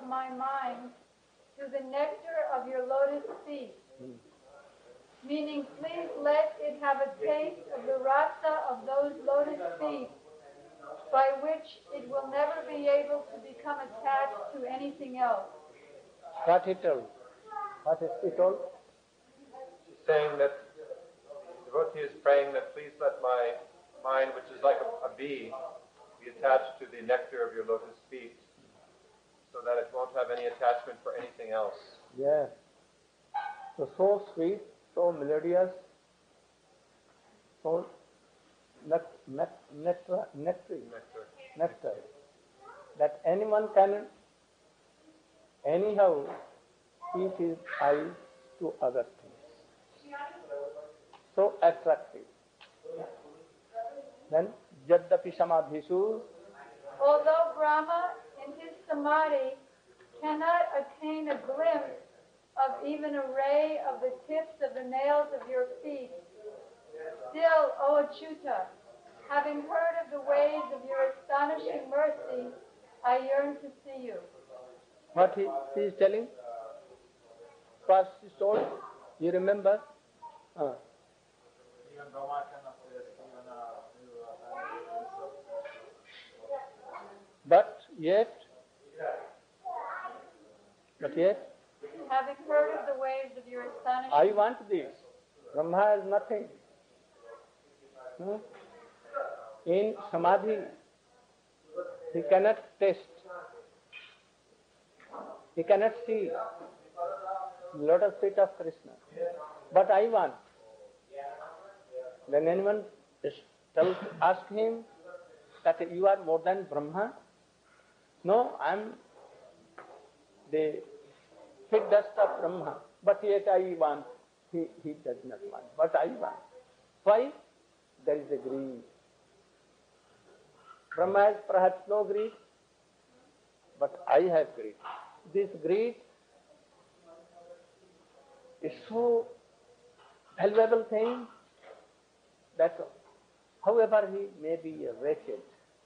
of my mind to the nectar of your lotus feet. Meaning, please let it have a taste of the rasa of those lotus feet, by which it will never be able to become attached to anything else. What he told? What is he told? She's saying that the devotee is praying that please let my mind, which is like a bee, be attached to the nectar of your lotus feet, so that it won't have any attachment for anything else. Yes. So sweet, so melodious, so nectar, that anyone can anyhow keep his eyes to other things. So attractive. Then, Jaddapi Samadhishu. Although Brahma in his samadhi cannot attain a glimpse of even a ray of the tips of the nails of your feet, still, O Achyuta, having heard of the ways of your astonishing mercy, I yearn to see you. What he is telling? First he told, you remember? But yet, having heard of the ways of your astonishing I want this. Brahma has nothing. In Samadhi, he cannot taste. He cannot see lotus feet of Krishna. But I want. Then anyone ask him that you are more than Brahma? No, I am the fit dust of Brahma. But yet I want. He does not want. But I want. Why? There is a greed. Brahma has perhaps no greed, but I have greed. This greed is so valuable thing that however he may be wretched,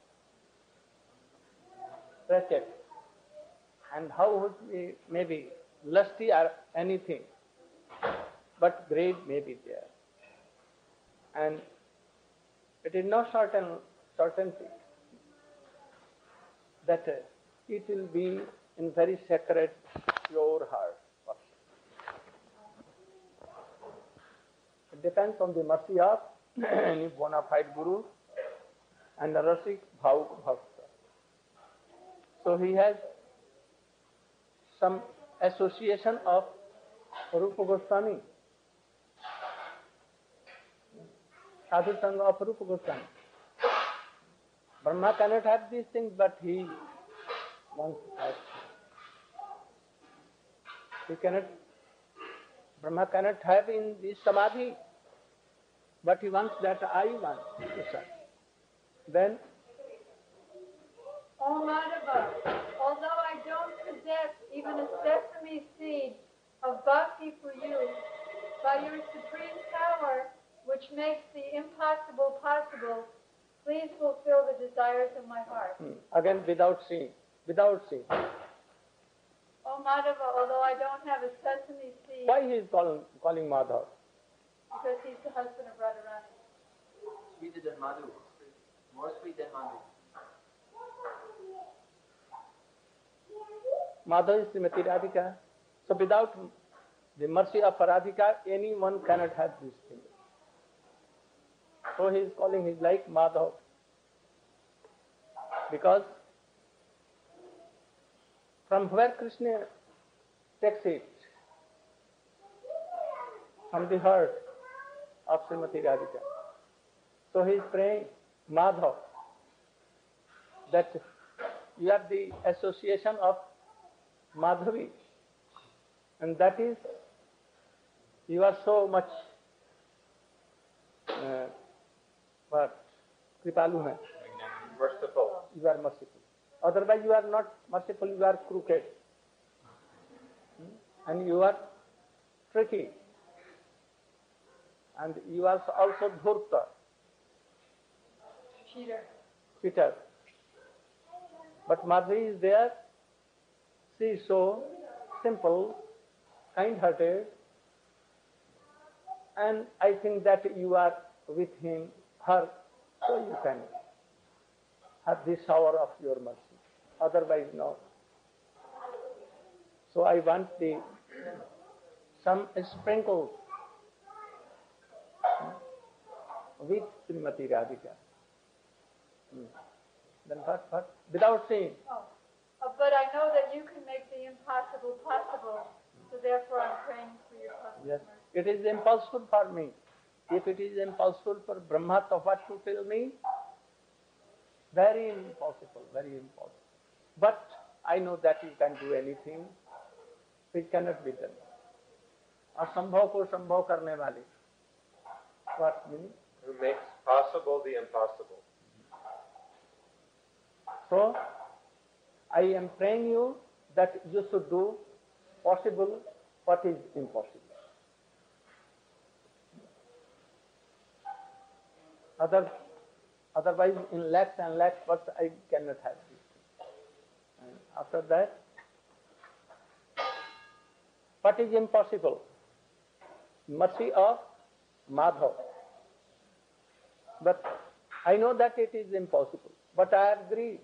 and how he may be lusty or anything, but greed may be there. And it is no certainty that it will be in very sacred, pure heart. It depends on the mercy of any bona fide guru and the Rasik Bhauk Bhakta. So he has some association of Rupa Goswami, Sadhu Sangha of Rupa Goswami. Brahma cannot have these things, but he wants to have. Brahma cannot have in this samadhi, but he wants that I want to serve. Then, O Madhava, although I don't possess even a sesame seed of bhakti for you, by your supreme power, which makes the impossible possible, please fulfill the desires of my heart. Again, without seeing. O Madhava, although I don't have a sesame seed. Why he is calling Madhav? Because he's the husband of Radharani. Sweeter than Madhu. More sweet than Madhu. Madhav is Srimati Radhika. So without the mercy of Radhika, anyone cannot have this thing. So he is calling his like Madhav. Because from where Krishna takes it? From the heart of Srimati Radhika. So he is praying, Madhav, that you are the association of Madhavi, and that is, you are so much Kripalu hai. Merciful. You are merciful. Otherwise you are not merciful, you are crooked. And you are tricky. And you are also dhurta. Cheater. But Madhavi is there, She is so simple, kind-hearted, and I think that you are with him, her, so you can have this hour of your mercy. Otherwise, no. So I want some sprinkles with Srimati Radhika. Then what? Without saying. But I know that you can make the impossible possible, so therefore I'm praying for your cosmic Yes, mercy. it is impossible for me. If it is impossible for Brahma, so what to tell me? Very impossible, very impossible. But I know that you can do anything which cannot be done. असंभव को संभव करने वाले. What meaning? Who makes possible the impossible. So, I am praying you that you should do possible what is impossible. Otherwise, in lakhs and lakhs, but I cannot have this. And after that, what is impossible? Mercy of Madhav. But I know that it is impossible, but I have greed.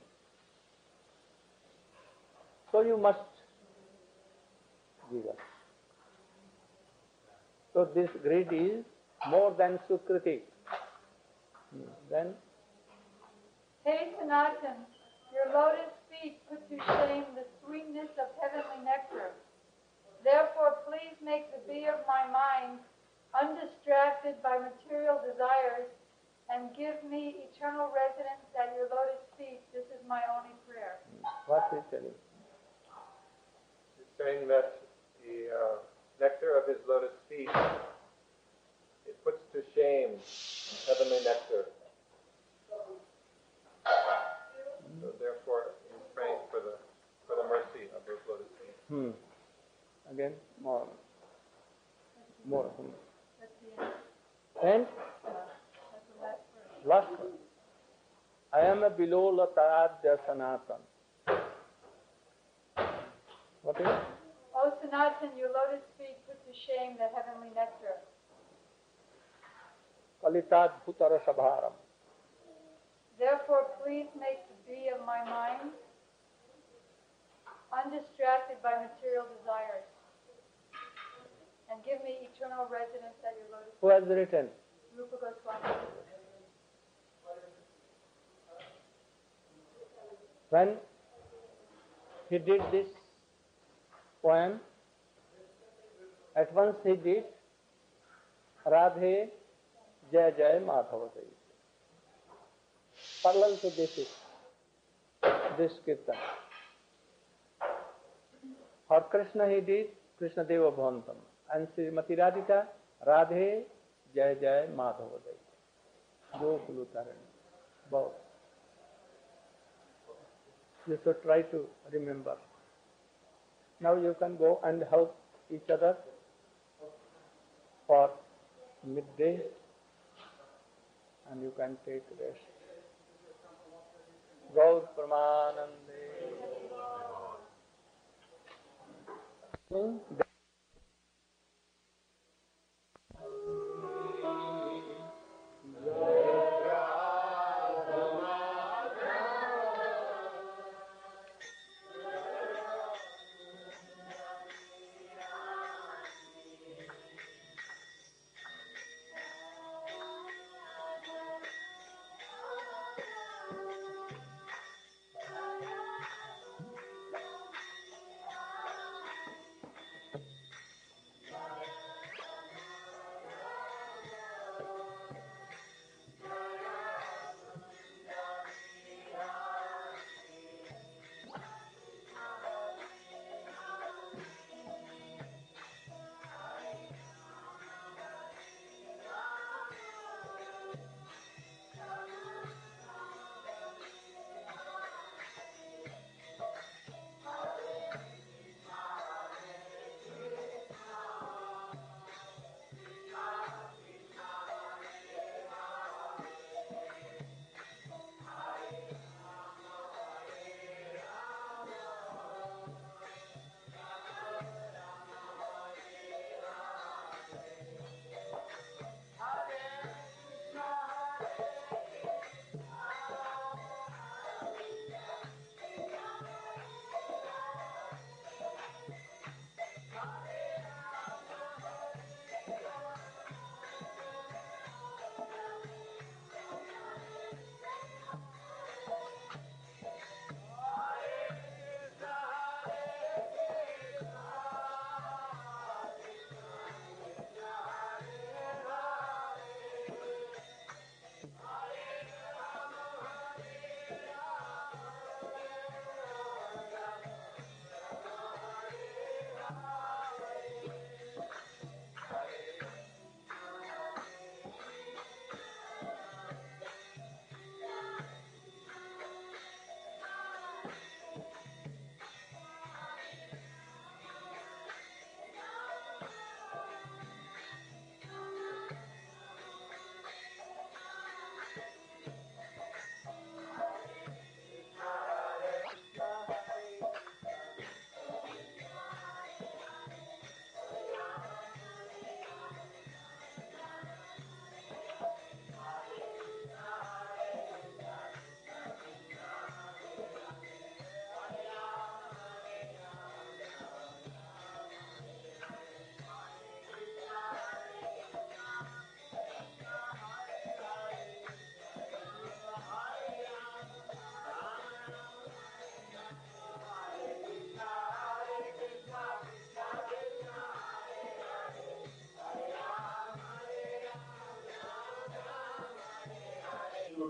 So you must give us. So this greed is more than Sukriti. Then, Hey Sanatan, your lotus feet put to shame the sweetness of heavenly nectar. Therefore, please make the bee of my mind undistracted by material desires and give me eternal residence at your lotus feet. This is my only prayer. what is telling? He's saying that the nectar of his lotus feet, it puts to shame heavenly nectar. So therefore, he's praying for the mercy of those lotus feet. Again, more. That's the end. And That's the last verse. last one. I am a below Lataradya Sanatan. What is it? O Sanatan, your lotus feet put to shame the heavenly nectar. Kalitad Bhutara Sabharam. Therefore, please make the bee of my mind undistracted by material desires and give me eternal residence at your lotus Who has written? feet. Rupa Goswami. When he did this poem, at once he did Radhe Jai Jai Madhava Jai. Parallel to this kirtan. For Krishna he did Krishna Deva Bhavantam. And Srimati Radhika, Radhe Jai Jai Madhava Jai. Gokulutarani. Both. You should try to remember. Now you can go and help each other for midday and you can take rest. Gaur Pramanande.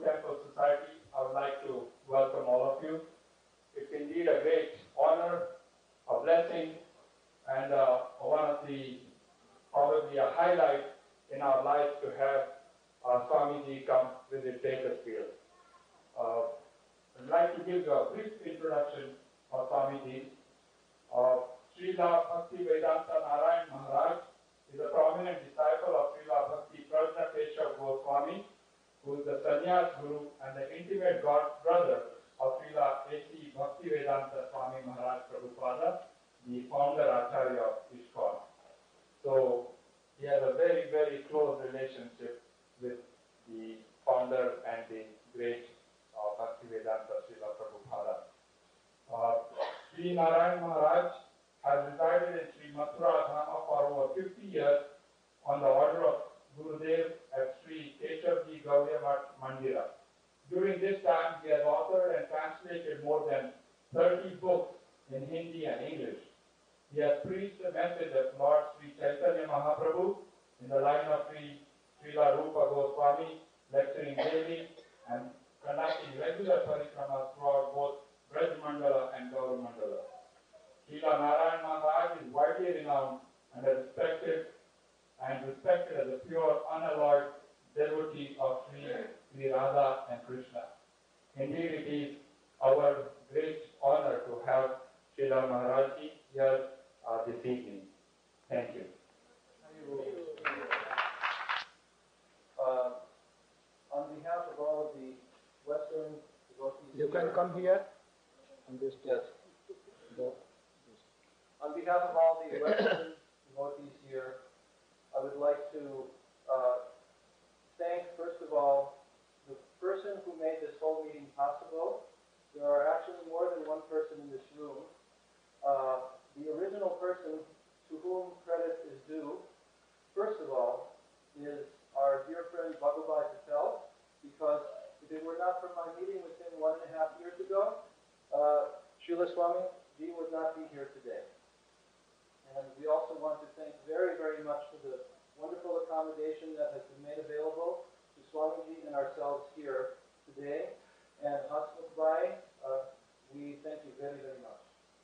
Temple Society, I would like to welcome all of you. It's indeed a great honor, a blessing, and one of the, probably a highlight in our life to have Swamiji come visit Bakersfield. I'd like to give you a brief introduction of Swamiji. Srila Bhaktivedanta Narayan Maharaj is a prominent disciple of Srila Bhakti Prajna Keshav Goswami, who is the sannyas guru and the intimate brother of Srila A.C. Bhaktivedanta Swami Maharaj Prabhupada, the founder Acharya of ISKCON. So he has a very, very close relationship with the founder and the great Bhaktivedanta Srila Prabhupada. Sri Narayan Maharaj has resided in Sri Mathura Dhama for over 50 years on the order of Gurudev at Sri Keshavji Gaudiya Mandira. During this time, he has authored and translated more than 30 books in Hindi and English. He has preached the message of Lord Sri Chaitanya Mahaprabhu in the line of Srila Rupa Goswami, lecturing daily and conducting regular parikramas throughout both Braj Mandala and Gaur Mandala. Srila Narayan Maharaj is widely renowned and respected as a pure, unalloyed devotee of Sri Radha and Krishna. Indeed, it is our great honor to have Srila Maharajji here this evening. Thank you. On behalf of all of the Western devotees You here, can come here. On this yes. On behalf of all the Western devotees here, I would like to thank, first of all, the person who made this whole meeting possible. There are actually more than one person in this room. The original person to whom credit is due, first of all, is our dear friend Bhagabai Patel, because if it were not for my meeting with him 1.5 years ago, Srila Swami Ji would not be here today. And we also want to thank very, very much for the wonderful accommodation that has been made available to Swamiji and ourselves here today. And Hasmukh Bhai, we thank you very, very much.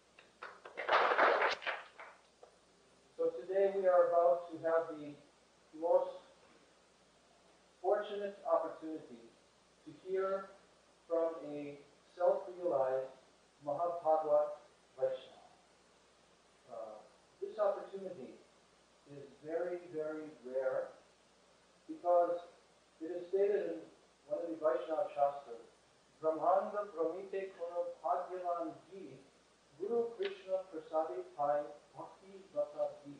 So today we are about to have the most fortunate opportunity to hear from a self-realized Mahabhagavad Vaishnava. This opportunity is very, very rare because it is stated in one of the Vaishnava Shastras, Brahmanda Brahmite Kono Bhagyavan Ji, Guru Krishna Prasade Pai Bhakti Vata Ji,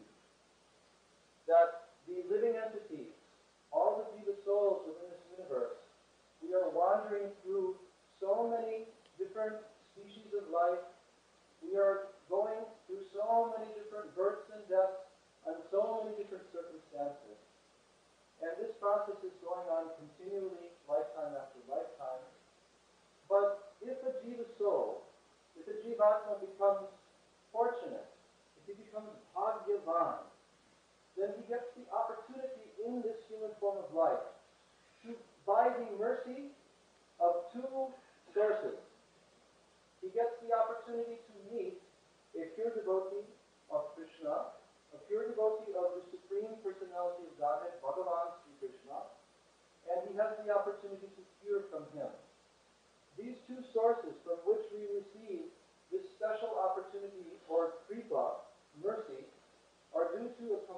that the living entities, all the Jiva souls within this universe, we are wandering through so many different species of life. We are going through so many different births and deaths and so many different circumstances. And this process is going on continually, lifetime after lifetime. But if a Jiva soul, if a Jivatma becomes fortunate, if he becomes Bhagyavan, then he gets the opportunity in this human form of life to, by the mercy of two sources, he gets the opportunity to meet a pure devotee of Krishna, a pure devotee of the Supreme Personality of Godhead, Bhagavan Sri Krishna, and he has the opportunity to hear from him. These two sources from which we receive this special opportunity or kripa, mercy, are due to a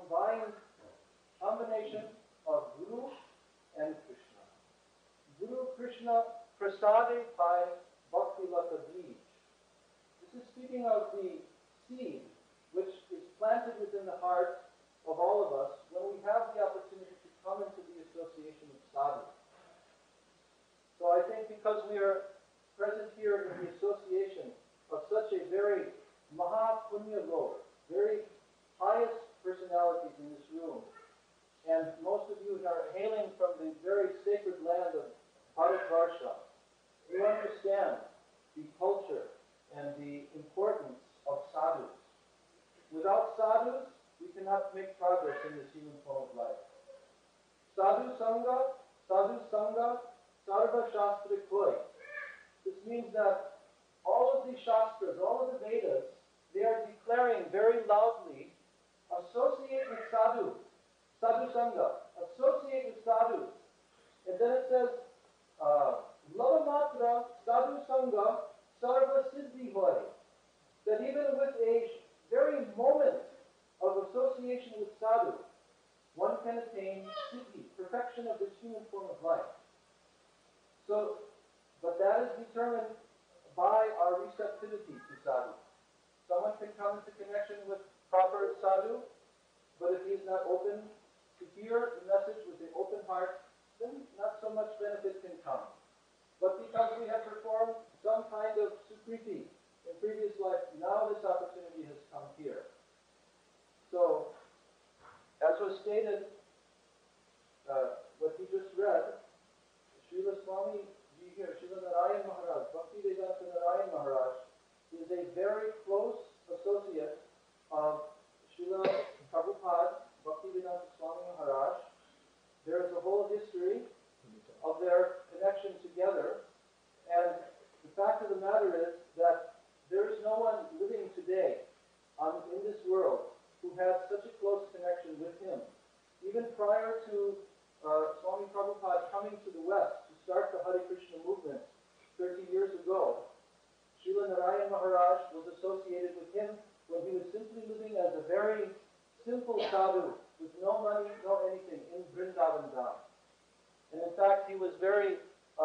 combination of Guru and Krishna. Guru Krishna Prasade Pai Bhakti Lata Bij. This is speaking of the seed which is planted within the heart of all of us when we have the opportunity to come into the association of sadhu. So I think because we are present here in the association of such a very Mahapunya Lok, very highest personalities in this room, and most of you are hailing from the very sacred land of Bharatvarsha, you understand the culture and the importance of sadhus. Without sadhus, we cannot make progress in this human form of life. Sadhu Sangha, Sarva Shastrik Hoy. This means that all of the Shastras, all of the Vedas, they are declaring very loudly, associate with sadhu, sadhu sangha, associate with sadhu. And then it says, Lavamatra sadhu sangha sarva siddhi hoy. That even with a very moment of association with sadhu, one can attain siddhi, perfection of this human form of life. So, but that is determined by our receptivity to sadhu. Someone can come into connection with proper sadhu, but if he is not open to hear the message with an open heart, then not so much benefit can come. But because we have performed some kind of sukriti in previous life, now this opportunity has come here. So, as was stated, what he just read, Srila Swami Ji here, Srila Narayan Maharaj, Bhakti Vedanta Narayan Maharaj, is a very close associate of Srila Prabhupada, Bhakti Vedanta Swami Maharaj. There is a whole history of their connection together, and the fact of the matter is that there is no one living today in this world who has such a close connection with him. Even prior to Swami Prabhupada coming to the West to start the Hare Krishna movement 30 years ago, Srila Narayan Maharaj was associated with him when he was simply living as a very simple sadhu with no money, no anything, in Vrindavan Dham. And in fact, he was very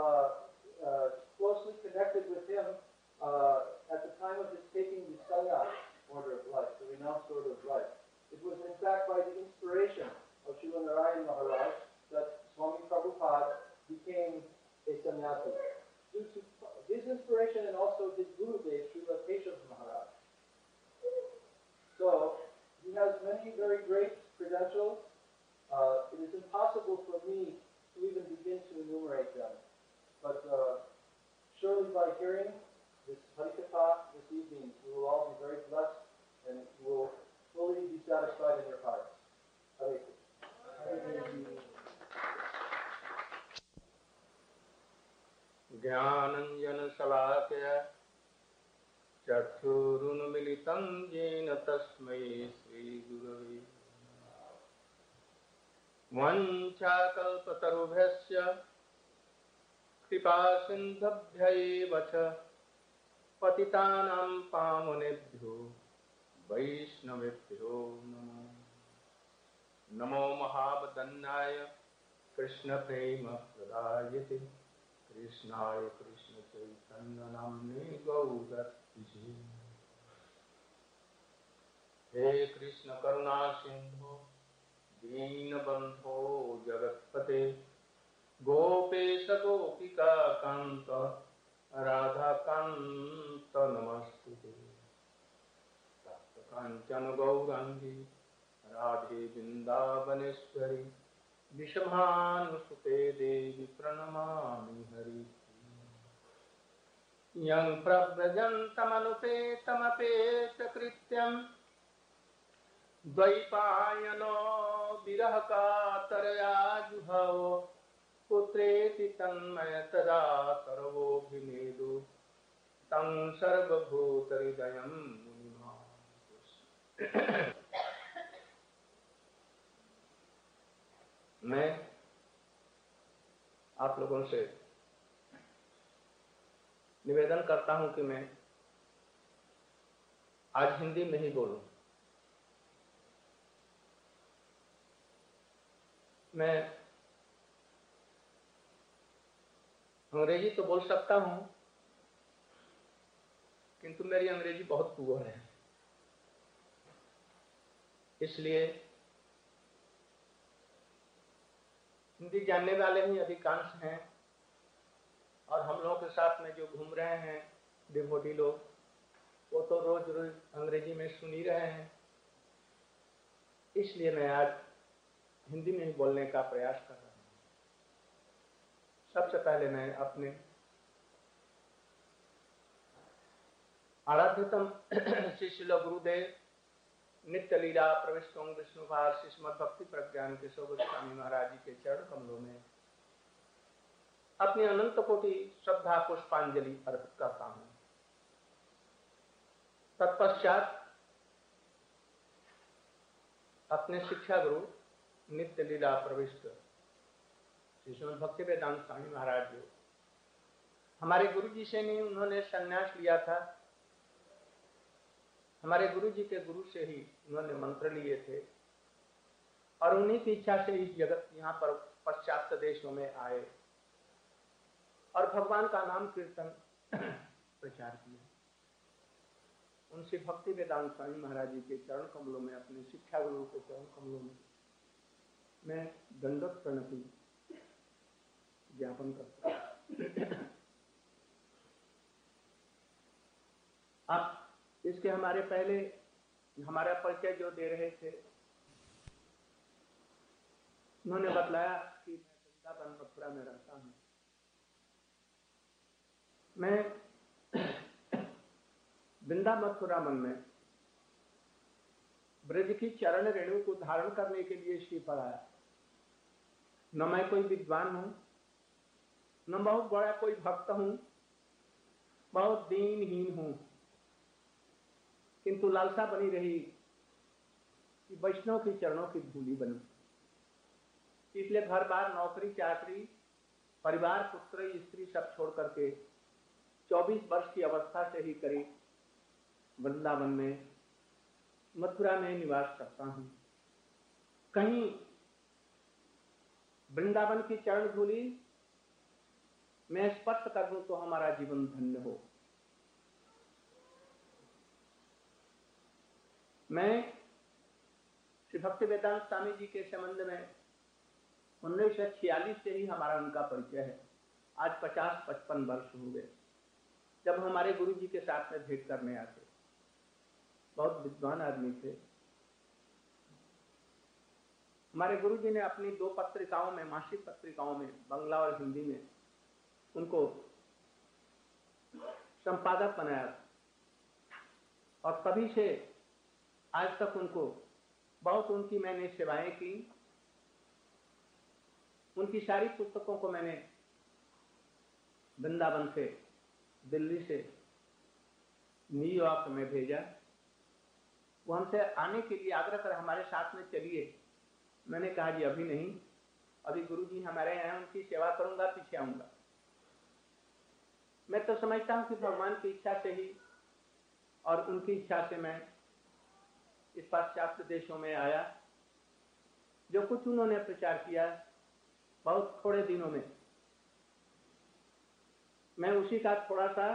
closely connected with him at the time of his taking the sannyas order of life, the renounced order of life. It was in fact by the inspiration of Srila Narayan Maharaj that Swami Prabhupada became a sannyasi. Due to his inspiration and also his Gurudev, Srila Keshav Maharaj. So, he has many very great credentials. It is impossible for me to even begin to enumerate them. But surely by hearing this Harikatha this evening, you will all be very blessed and you will fully be satisfied in your hearts. Hare Krishna. ज्ञानञ्जन शलाकया चक्षुरुन्मिलितं येन तस्मै श्रीगुरवे वञ्चाकल्पतरुभ्यश्च कृपासिन्धुभ्यैव च पतितानां पावनेभ्यो वैष्णवेभ्यो नमो नमो महावदन्याय कृष्णप्रेमप्रदायते कृष्णाय कृष्ण चैतन्य नाम्ने गौरत्विषे हे कृष्ण करुणा सिंधु दीनबंधो जगत्पते गोपेश गोपिका कांत राधा कांत नमस्ते तप्त कांचन गौरांगी राधे वृंदावनेश्वरी विषभानुसुते देवी प्रणमामि हरि यं प्रव्रजन्तमनुपेतमपेतकृत्यं द्वैपायनो विरहकातरया जुहवो पुत्रेति तन्मयतदा सर्वोऽभिनेदु तं सर्वभूतहृदयं मुनिमान्। मैं आप लोगों से निवेदन करता हूं कि मैं आज हिंदी में ही बोलूं। मैं अंग्रेजी तो बोल सकता हूं, किंतु मेरी अंग्रेजी बहुत पुअर है, इसलिए हिंदी जानने वाले ही अधिकांश हैं और हम लोगों के साथ में जो घूम रहे हैं डिवोटी लोग, वो तो रोज रोज अंग्रेजी में सुन ही रहे हैं। इसलिए मैं आज हिंदी में ही बोलने का प्रयास कर रहा हूँ। सबसे पहले मैं अपने आराध्यतम श्री शिल गुरुदेव नित्य लीला प्रविष्टों विष्णुभार श्रीमद भक्ति प्रज्ञान केशव गोस्वामी महाराज जी के चरण कमलों में अपनी अनंत कोटि श्रद्धा पुष्पांजलि अर्पित करता हूं। तत्पश्चात अपने शिक्षा गुरु नित्य लीला प्रविष्ट श्री श्रीमद् भक्तिवेदांत स्वामी महाराज जी, हमारे गुरु जी से नहीं उन्होंने संन्यास लिया था, हमारे गुरु जी के गुरु से ही उन्होंने मंत्र लिए थे और उन्हीं की इच्छा से इस जगत यहाँ पर पाश्चात्य देशों में आए और भगवान का नाम कीर्तन प्रचार किया। उनसे भक्ति वेदांत स्वामी महाराज जी के चरण कमलों में, अपने शिक्षा गुरु के चरण कमलों में मैं दंडवत प्रणति ज्ञापन करता हूं। अब इसके हमारे पहले हमारा परिचय जो दे रहे थे, उन्होंने बतलाया कि मैं वृंदावन मथुरा में रहता हूं। मैं वृंदा मथुरावन में ब्रज की चरण रेणु को धारण करने के लिए श्रीफल आया। न मैं कोई विद्वान हूं, न बहुत बड़ा कोई भक्त हूं, बहुत दीनहीन हूं, किंतु लालसा बनी रही कि वैष्णव के चरणों की धूली बनूं। इसलिए घर बार, नौकरी चाकरी, परिवार, पुत्र स्त्री सब छोड़ करके 24 वर्ष की अवस्था से ही करीब वृंदावन में, मथुरा में निवास करता हूं। कहीं वृंदावन की चरण धूली मैं स्पर्श कर दूं तो हमारा जीवन धन्य हो। मैं श्री भक्ति वेदांत स्वामी जी के संबंध में 1946 से ही हमारा उनका परिचय है। आज 50-55 वर्ष हो गए जब हमारे गुरु जी के साथ में भेंट करने आते। बहुत विद्वान आदमी थे। हमारे गुरु जी ने अपनी 2 पत्रिकाओं में, मासिक पत्रिकाओं में, बांग्ला और हिंदी में उनको संपादक बनाया और तभी से आज तक उनको बहुत उनकी मैंने सेवाएं की। उनकी सारी पुस्तकों को मैंने वृंदावन से, दिल्ली से न्यूयॉर्क में भेजा। वो हमसे आने के लिए आग्रह कर हमारे साथ में चलिए। मैंने कहा जी अभी नहीं, अभी गुरुजी हमारे यहाँ, उनकी सेवा करूंगा, पीछे आऊंगा। मैं तो समझता हूं कि भगवान की इच्छा से ही और उनकी इच्छा से मैं इस पाश्चात्य देशों में आया। जो कुछ उन्होंने प्रचार किया बहुत थोड़े दिनों में, मैं उसी का थोड़ा सा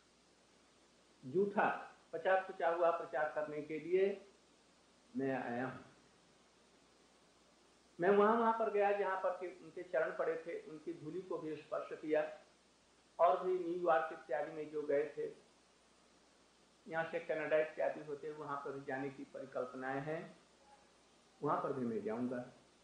झूठा 50-50 हुआ प्रचार करने के लिए मैं आया हूं। मैं वहां पर गया जहां पर उनके चरण पड़े थे, उनकी धूली को भी स्पर्श किया और भी न्यूयॉर्क इत्यादि में जो गए थे, यहाँ से कनाडा इत्यादि होते वहां पर जाने की परिकल्पनाएं हैं, वहां पर भी मैं जाऊंगा।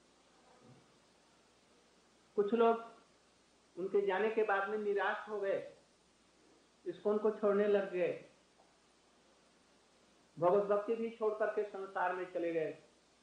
कुछ लोग उनके जाने के बाद में निराश हो गए, इस्कॉन को छोड़ने लग गए, भगवत भक्ति भी छोड़ करके संसार में चले गए।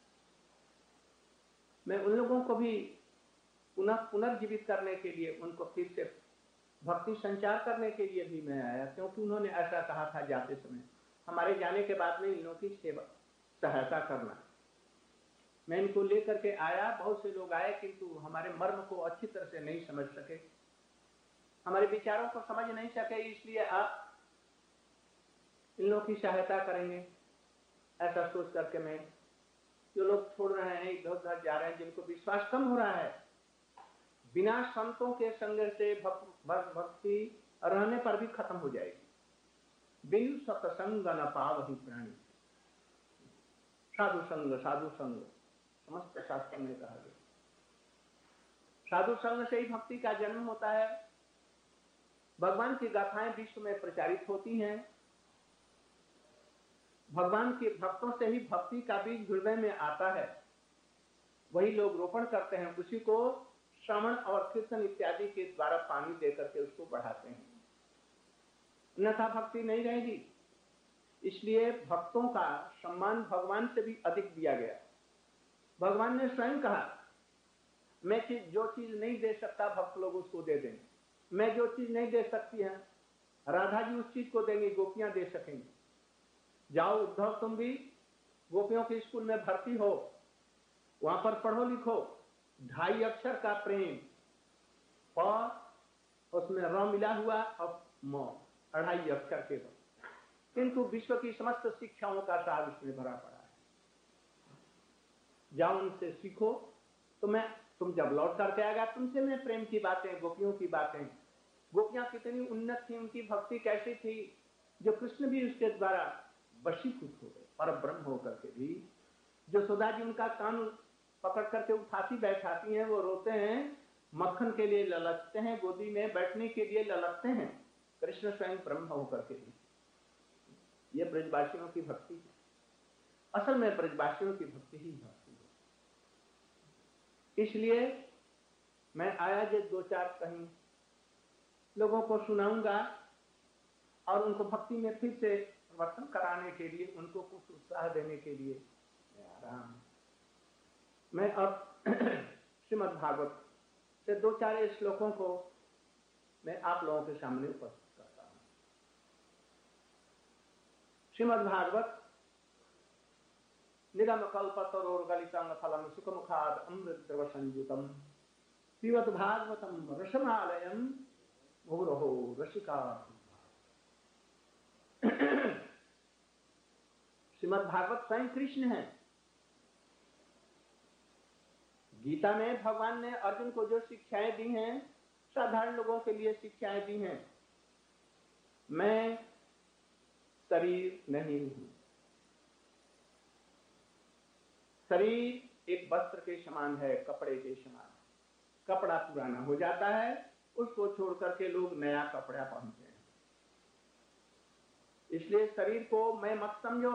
मैं उन लोगों को भी पुनर्जीवित करने के लिए, उनको फिर से भक्ति संचार करने के लिए भी मैं आया, क्योंकि उन्होंने ऐसा कहा था जाते समय, हमारे जाने के बाद में इन लोगों की सेवा सहायता करना। मैं इनको लेकर के आया। बहुत से लोग आए किंतु हमारे मर्म को अच्छी तरह से नहीं समझ सके, हमारे विचारों को समझ नहीं सके। इसलिए आप इन लोगों की सहायता करेंगे ऐसा सोच करके मैं, जो लोग छोड़ रहे हैं, इधर उधर जा रहे हैं, जिनको विश्वास कम हो रहा है, बिना संतों के संग से भक्ति रहने पर भी खत्म हो जाएगी। बिन सत्संग न पावहि प्राणी, साधु संग समस्त शास्त्र में कहा गया। साधु संग से ही भक्ति का जन्म होता है। भगवान की गाथाएं विश्व में प्रचारित होती हैं। भगवान के भक्तों से ही भक्ति का बीज हृदय में आता है, वही लोग रोपण करते हैं, उसी को श्रवण और कीर्तन इत्यादि के द्वारा पानी देकर के उसको बढ़ाते हैं, अन्यथा भक्ति नहीं रहेगी। इसलिए भक्तों का सम्मान भगवान से भी अधिक दिया गया। भगवान ने स्वयं कहा मैं जो चीज नहीं दे सकता भक्त लोग उसको दे देंगे, मैं जो चीज नहीं दे सकती है राधा जी उस चीज को देंगी, गोपियां दे सकेंगी। जाओ उद्धव, तुम भी गोपियों के स्कूल में भर्ती हो, वहां पर पढ़ो लिखो, 2.5 अक्षर का प्रेम और उसमें र मिला हुआ और म 2.5 अक्षर के हो, किंतु विश्व की समस्त शिक्षाओं का सार उसमें भरा पड़ा है। जाओ उनसे सीखो। तुम जब लौट करके आएगा तुमसे मैं प्रेम की बातें, गोपियों की बातें, गोपियां कितनी उन्नत थी, उनकी भक्ति कैसी थी, जो कृष्ण भी उसके द्वारा वशीभूत हो गए, पर ब्रह्म होकर के भी। जो सुधा जी उनका कान पकड़ करके उठाती बैठाती हैं, वो रोते हैं, मक्खन के लिए ललचते हैं, गोदी में बैठने के लिए ललचते हैं, कृष्ण स्वयं ब्रह्म होकर के भी। ये ब्रजवासियों की भक्ति है। असल में ब्रजवासियों की भक्ति ही भक्ति है। इसलिए मैं आया जो 2-4 कहीं लोगों को सुनाऊंगा और उनको भक्ति में फिर से परिवर्तन कराने के लिए, उनको कुछ उत्साह देने के लिए मैं आ रहा हूं। मैं अब श्रीमद् भागवत से 2-4 श्लोकों को मैं आप लोगों के सामने उपस्थित करता हूं। श्रीमद् भागवत निगम कल्पतरोर्गलितं फलं सुखमुखाद अमृत द्रव संयुतम पिबत भागवतम रसमालयम मुहुरहो रसिका। श्रीमद् भागवत स्वयं कृष्ण है। गीता में भगवान ने अर्जुन को जो शिक्षाएं दी हैं, साधारण लोगों के लिए शिक्षाएं दी हैं। मैं शरीर नहीं हूं। शरीर एक वस्त्र के समान है, कपड़े के समान है। कपड़ा पुराना हो जाता है, उसको छोड़ करके लोग नया कपड़ा पहनते हैं। इसलिए शरीर को मैं मत समझो।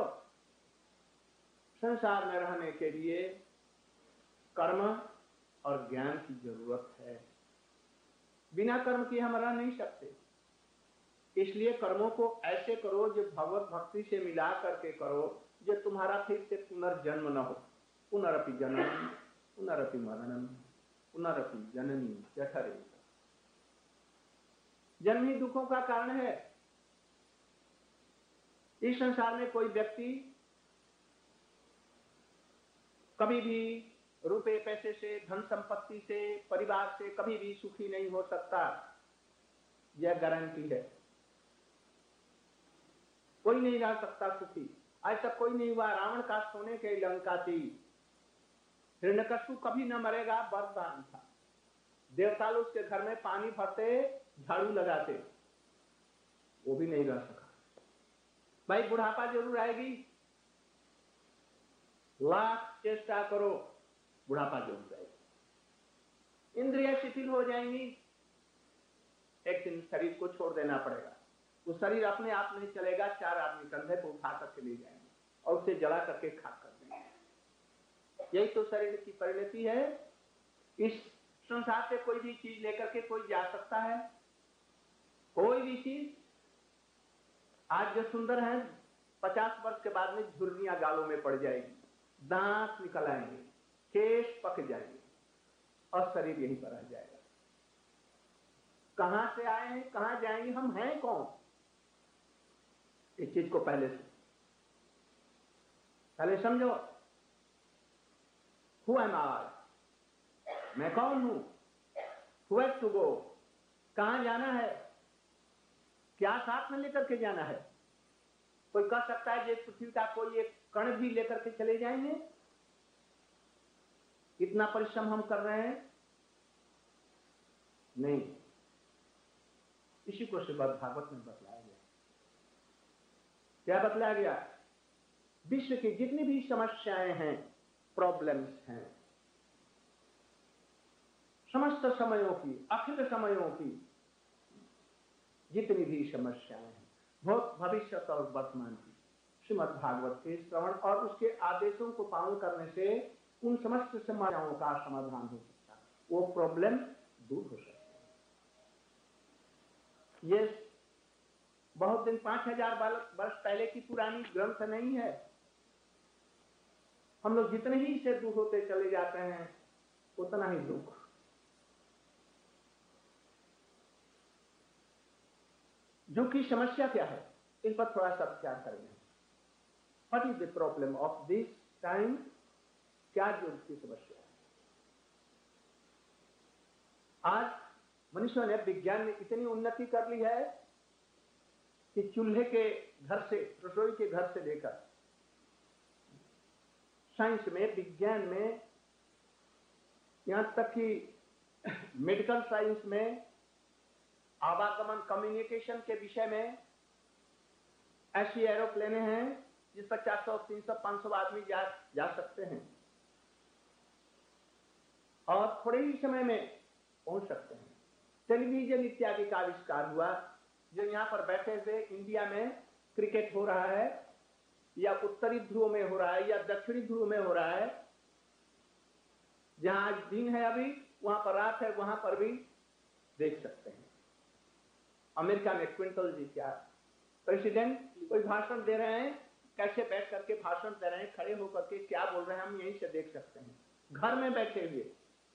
संसार में रहने के लिए कर्म और ज्ञान की जरूरत है। बिना कर्म के हम रह नहीं सकते। इसलिए कर्मों को ऐसे करो जो भगवत भक्ति से मिला करके करो, जो तुम्हारा फिर से पुनर्जन्म न हो। पुनरपि जननम पुनरपि मरणम पुनरपि जननी जठरे। जन्म ही दुखों का कारण है। इस संसार में कोई व्यक्ति कभी भी रुपए पैसे से, धन संपत्ति से, परिवार से कभी भी सुखी नहीं हो सकता, यह गारंटी है। कोई नहीं रह सकता सुखी। आज तक कोई नहीं हुआ। रावण का सोने के लंका थी, हिरण्यकश्यप कभी न मरेगा, वरदान था। देवता लोग उसके घर में पानी भरते, झाड़ू लगाते, वो भी नहीं रह सका। भाई बुढ़ापा जरूर आएगी, लाख चेष्टा करो, बुढ़ापा जरूर आएगी। इंद्रियां शिथिल हो जाएंगी, एक दिन शरीर को छोड़ देना पड़ेगा। वो शरीर अपने आप नहीं चलेगा, 4 आदमी कंधे को उठा करके ले जाएंगे और उसे जला करके खाक कर देंगे। यही तो शरीर की परिणति है। इस संसार से कोई भी चीज लेकर के कोई जा सकता है? कोई भी चीज। आज जो सुंदर है, 50 वर्ष के बाद में झुर्रियां गालों में पड़ जाएगी, दांत निकल आएंगे, केश पक जाएंगे और शरीर यहीं पर रह जाएगा। कहां से आए हैं, कहां जाएंगे, हम हैं कौन? इस चीज को पहले समझो। Who am I? मैं कौन हूं? Where to go? कहां जाना है? क्या साथ में लेकर के जाना है? कोई कह सकता है कि पृथ्वी का कोई एक कण भी लेकर के चले जाएंगे? इतना परिश्रम हम कर रहे हैं? नहीं। इसी को श्रीमद् भागवत में बतलाया गया। क्या बतलाया गया? विश्व की जितनी भी समस्याएं हैं, प्रॉब्लम्स हैं, समस्त समयों की, अखिल समयों की जितनी भी समस्याएं हैं, भूत भविष्य और वर्तमान की, श्रीमद् भागवत के श्रवण और उसके आदेशों को पालन करने से उन समस्त समस्याओं का समाधान हो सकता है, वो प्रॉब्लम दूर हो सकता है। ये बहुत दिन 5000 वर्ष पहले की पुरानी ग्रंथ नहीं है। हम लोग जितने ही इससे दूर होते चले जाते हैं, उतना ही दुख। दुख की समस्या क्या है, इस पर थोड़ा सा विचार करेंगे। What is the problem of this time? क्या दुख की समस्या है? आज मनुष्यों ने, विज्ञान ने इतनी उन्नति कर ली है कि चूल्हे के घर से, रसोई के घर से लेकर साइंस में, विज्ञान में, यहां तक कि मेडिकल साइंस में, आवागमन कम्युनिकेशन के विषय में ऐसी एरोप्लेनें हैं जिस पर 400, 300, 500 आदमी जा सकते हैं और थोड़े ही समय में पहुंच सकते हैं। टेलीविजन इत्यादि का आविष्कार हुआ, जो यहां पर बैठे हुए इंडिया में क्रिकेट हो रहा है, या उत्तरी ध्रुव में हो रहा है, या दक्षिणी ध्रुव में हो रहा है, जहां आज दिन है अभी, वहां पर रात है, वहां पर भी देख सकते हैं। अमेरिका में क्विंटल जी, क्या प्रेसिडेंट कोई भाषण दे रहे हैं, कैसे बैठ करके भाषण दे रहे हैं, खड़े होकर के क्या बोल रहे हैं, हम यहीं से देख सकते हैं, घर में बैठे हुए।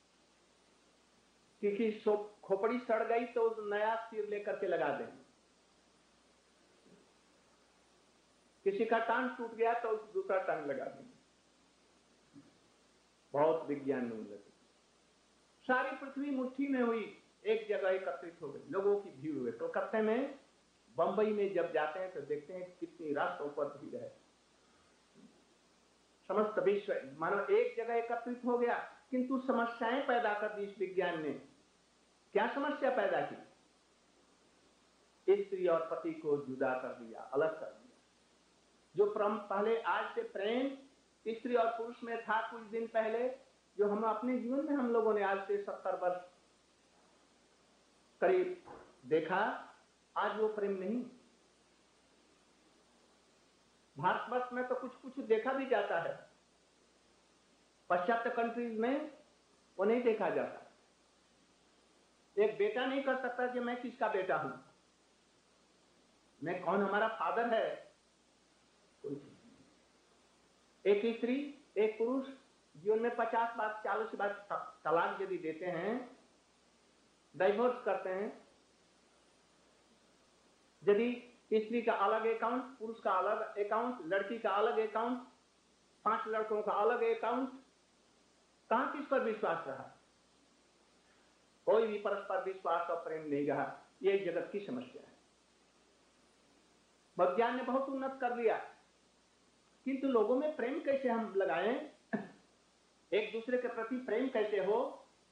क्योंकि खोपड़ी सड़ गई तो नया सिर लेकर के लगा देंगे, किसी का टांग टूट गया तो दूसरा टांग लगा देंगे। बहुत विज्ञान में उन्नति। सारी पृथ्वी मुट्ठी में हुई, एक जगह एकत्रित हो गई, लोगों की भीड़ हुई। कलकत्ते में, बंबई में जब जाते हैं तो देखते हैं कितनी रास्तों पर भीड़ है। समस्त विश्व मानो एक जगह एकत्रित हो गया, किंतु समस्याएं पैदा कर दी इस विज्ञान ने। क्या समस्या पैदा की? स्त्री और पति को जुदा कर दिया, अलग कर दिया। जो पहले, आज से प्रेम स्त्री और पुरुष में था कुछ दिन पहले, जो हम अपने जीवन में हम लोगों ने आज से 70 वर्ष करीब देखा, आज वो प्रेम नहीं। भारतवर्ष में तो कुछ कुछ देखा भी जाता है, पाश्चात्य कंट्रीज में वो नहीं देखा जाता। एक बेटा नहीं कर सकता कि मैं किसका बेटा हूं, मैं कौन, हमारा फादर है, एक स्त्री एक पुरुष जीवन में 50 बार 40 बार तलाक यदि देते हैं, डाइवोर्स करते हैं, यदि स्त्री का अलग अकाउंट, पुरुष का अलग अकाउंट, लड़की का अलग अकाउंट, 5 लड़कों का अलग अकाउंट, कहां किस पर विश्वास रहा? कोई भी परस्पर विश्वास और प्रेम नहीं रहा। ये जगत की समस्या है। विज्ञान ने बहुत उन्नत कर लिया, किंतु लोगों में प्रेम कैसे हम लगाएं, एक दूसरे के प्रति प्रेम कैसे हो,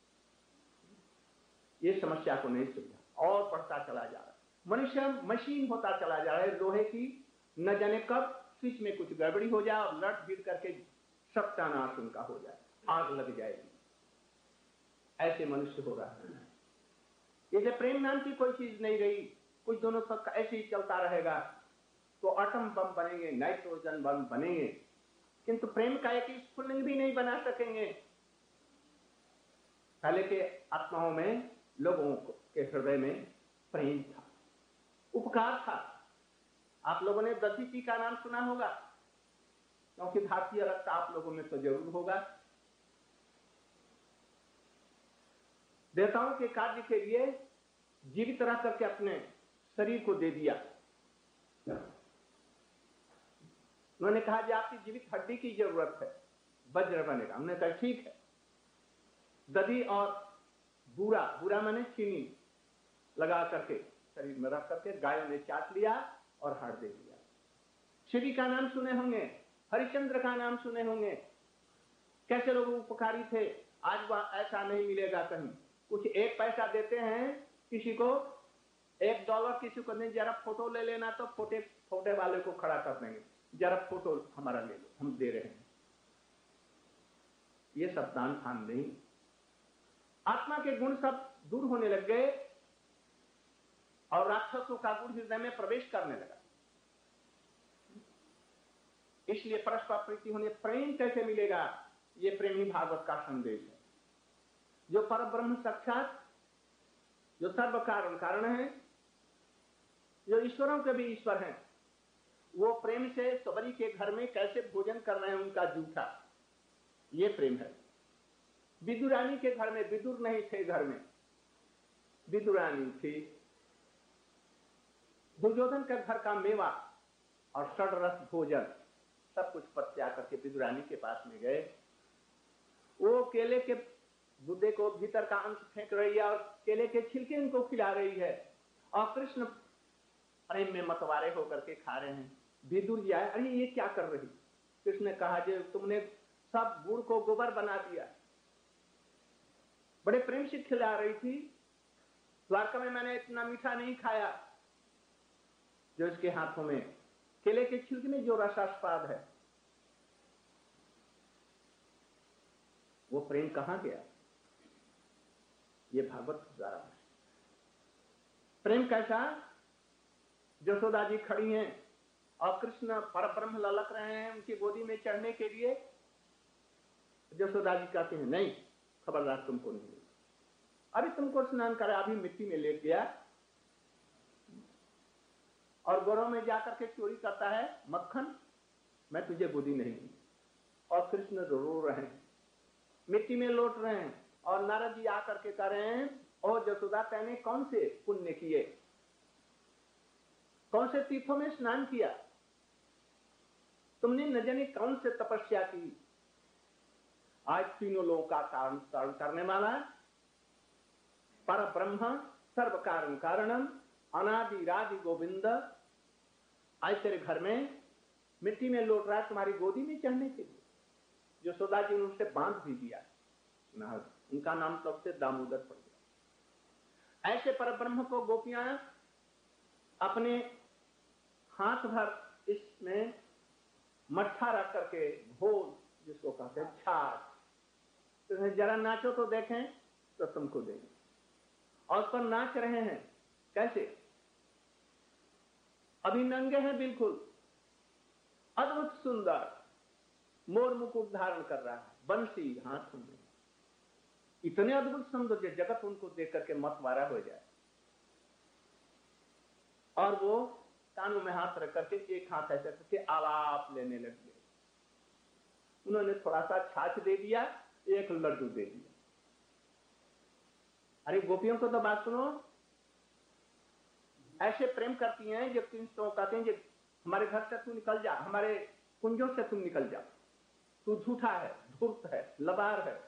ये समस्या को नहीं सुलझा और बढ़ता चला जा रहा है। मनुष्य मशीन होता चला जा रहा है, लोहे की, न जाने कब स्विच में कुछ गड़बड़ी हो जाए और लट भिड़ करके सब नाश उनका हो जाए, आग लग जाएगी। ऐसे मनुष्य हो रहा है। ये प्रेम नाम की कोई चीज नहीं रही, कुछ दोनों तक ऐसे ही चलता रहेगा तो एटम बम बनेंगे, नाइट्रोजन बम बनेंगे, किंतु प्रेम का एक स्फुलिंग भी नहीं बना सकेंगे। पहले के आत्माओं में, लोगों के हृदय में प्रेम था, उपकार था। आप लोगों ने दधीची का नाम सुना होगा, क्योंकि भारतीय रक्त आप लोगों में तो जरूर होगा। देवताओं के कार्य के लिए जीवित रह करके अपने शरीर को दे दिया। उन्होंने कहा कि आपकी जीवित हड्डी की जरूरत है, वज्र बनेगा। हमने कहा ठीक है। दधी और बूरा, बूरा माने चीनी लगा करके शरीर में रख करके गायों ने चाट लिया और हाड़ दे दिया। श्री का नाम सुने होंगे, हरिश्चंद्र का नाम सुने होंगे, कैसे लोग उपकारी थे। आज वह ऐसा नहीं मिलेगा कहीं। कुछ 1 पैसा देते हैं किसी को, $1 किसी को नहीं, जरा फोटो ले लेना तो फोटे वाले को खड़ा कर देंगे, जरा फोटो हमारा ले लो, हम दे रहे हैं। ये सब दान फान नहीं। आत्मा के गुण सब दूर होने लग गए और राक्षसों का गुण हृदय में प्रवेश करने लगा। इसलिए परस्पर प्रीति होने, प्रेम कैसे मिलेगा? ये प्रेम ही भागवत का संदेश है। जो परब्रह्म साक्षात, जो सर्व कारण कारण है, जो ईश्वरों के भी ईश्वर हैं, वो प्रेम से सबरी के घर में कैसे भोजन कर रहे हैं उनका जूठा, ये प्रेम है। विदुरानी के घर में विदुर नहीं थे, घर में विदुरानी थी। दुर्योधन के घर का मेवा और षड्रस भोजन सब कुछ त्याग करके विदुरानी के पास में गए। वो केले के गुदे को भीतर का अंश फेंक रही है और केले के छिलके इनको खिला रही है, और कृष्ण प्रेम में मतवारे होकर के खा रहे हैं। विदुर जी आए, अरे ये क्या कर रही? कृष्ण ने कहा, जो तुमने सब गुड़ को गोबर बना दिया। बड़े प्रेम से खिला रही थी। द्वारका में मैंने इतना मीठा नहीं खाया जो इसके हाथों में, केले के छिलके में जो रसास्वाद है, वो प्रेम कहां गया? ये भागवत द्वारा है। प्रेम कैसा? यशोदा जी खड़ी हैं और कृष्ण परब्रह्म ललक रहे हैं उनकी गोदी में चढ़ने के लिए। यशोदा जी कहते हैं, नहीं, खबरदार, तुमको नहीं, अभी तुमको स्नान करा, अभी मिट्टी में लेट गया और गोरों में जाकर के चोरी करता है मक्खन, मैं तुझे गोदी नहीं दूं। और कृष्ण रो रहे हैं, मिट्टी में लौट रहे हैं, और नारद जी आकर के कह रहे हैं, और यशोदा तेने कौन से पुण्य किए, कौन से तीर्थों में स्नान किया, तुमने न जाने कौन से तपस्या की, आज तीनों लोगों का कारण करने वाला पर ब्रह्म सर्व कारण कारणम अनादि राधि गोविंद आज तेरे घर में मिट्टी में लौट रहा है तुम्हारी गोदी में चढ़ने के लिए। यशोदा जी ने उनसे बांध भी दिया, उनका नाम तब से दामोदर पड़ गया। ऐसे परब्रह्म को गोपियां अपने हाथ भर इसमें मट्ठा रख करके, घोल जिसको कहते हैं छाछ, तो जरा नाचो तो देखें तो तुमको देंगे। और उस पर नाच रहे हैं कैसे? अभी नंगे हैं बिल्कुल, अद्भुत सुंदर, मोर मुकुट धारण कर रहा है, बंसी हाथों में, इतने अद्भुत सौंदर्य, जगत उनको देख करके मतवारा हो जाए। और वो कानों में हाथ रख करके एक हाथ ऐसे करके आलाप लेने लग गए। उन्होंने थोड़ा सा छाछ दे दिया, एक लड्डू दे दिया। अरे गोपियों को तो बात सुनो, ऐसे प्रेम करती हैं जब तो कहते हैं, जब हमारे घर से तू निकल जा, हमारे कुंजों से तुम निकल जा, तू झूठा है, धूर्त है, लबार है।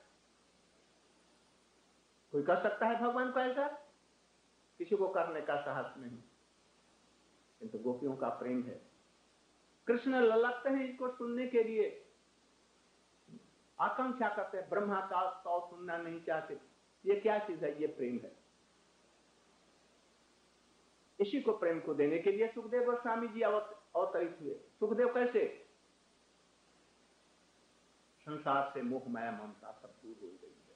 कोई कर सकता है भगवान को ऐसा? किसी को करने का साहस नहीं, किंतु गोपियों का प्रेम है। कृष्ण ललकते हैं इसको सुनने के लिए, आकांक्षा करते हैं, ब्रह्मा का स्तव सुनना नहीं चाहते। ये क्या चीज है? ये प्रेम है। इसी को प्रेम को देने के लिए सुखदेव गोस्वामी जी अवतरित हुए। सुखदेव कैसे? संसार से मोह माया ममता सब दूर हो गई है,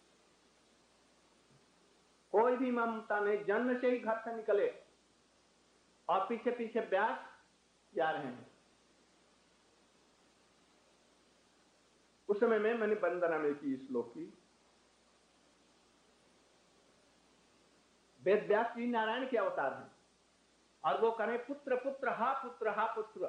कोई भी ममता नहीं, जन्म से ही घर से निकले और पीछे पीछे व्यास जा रहे हैं। उस समय में मैंने वंदना में की श्लोक की, वेद व्यास जी नारायण के अवतार हैं और वो करें पुत्र पुत्र हा पुत्र हा पुत्र,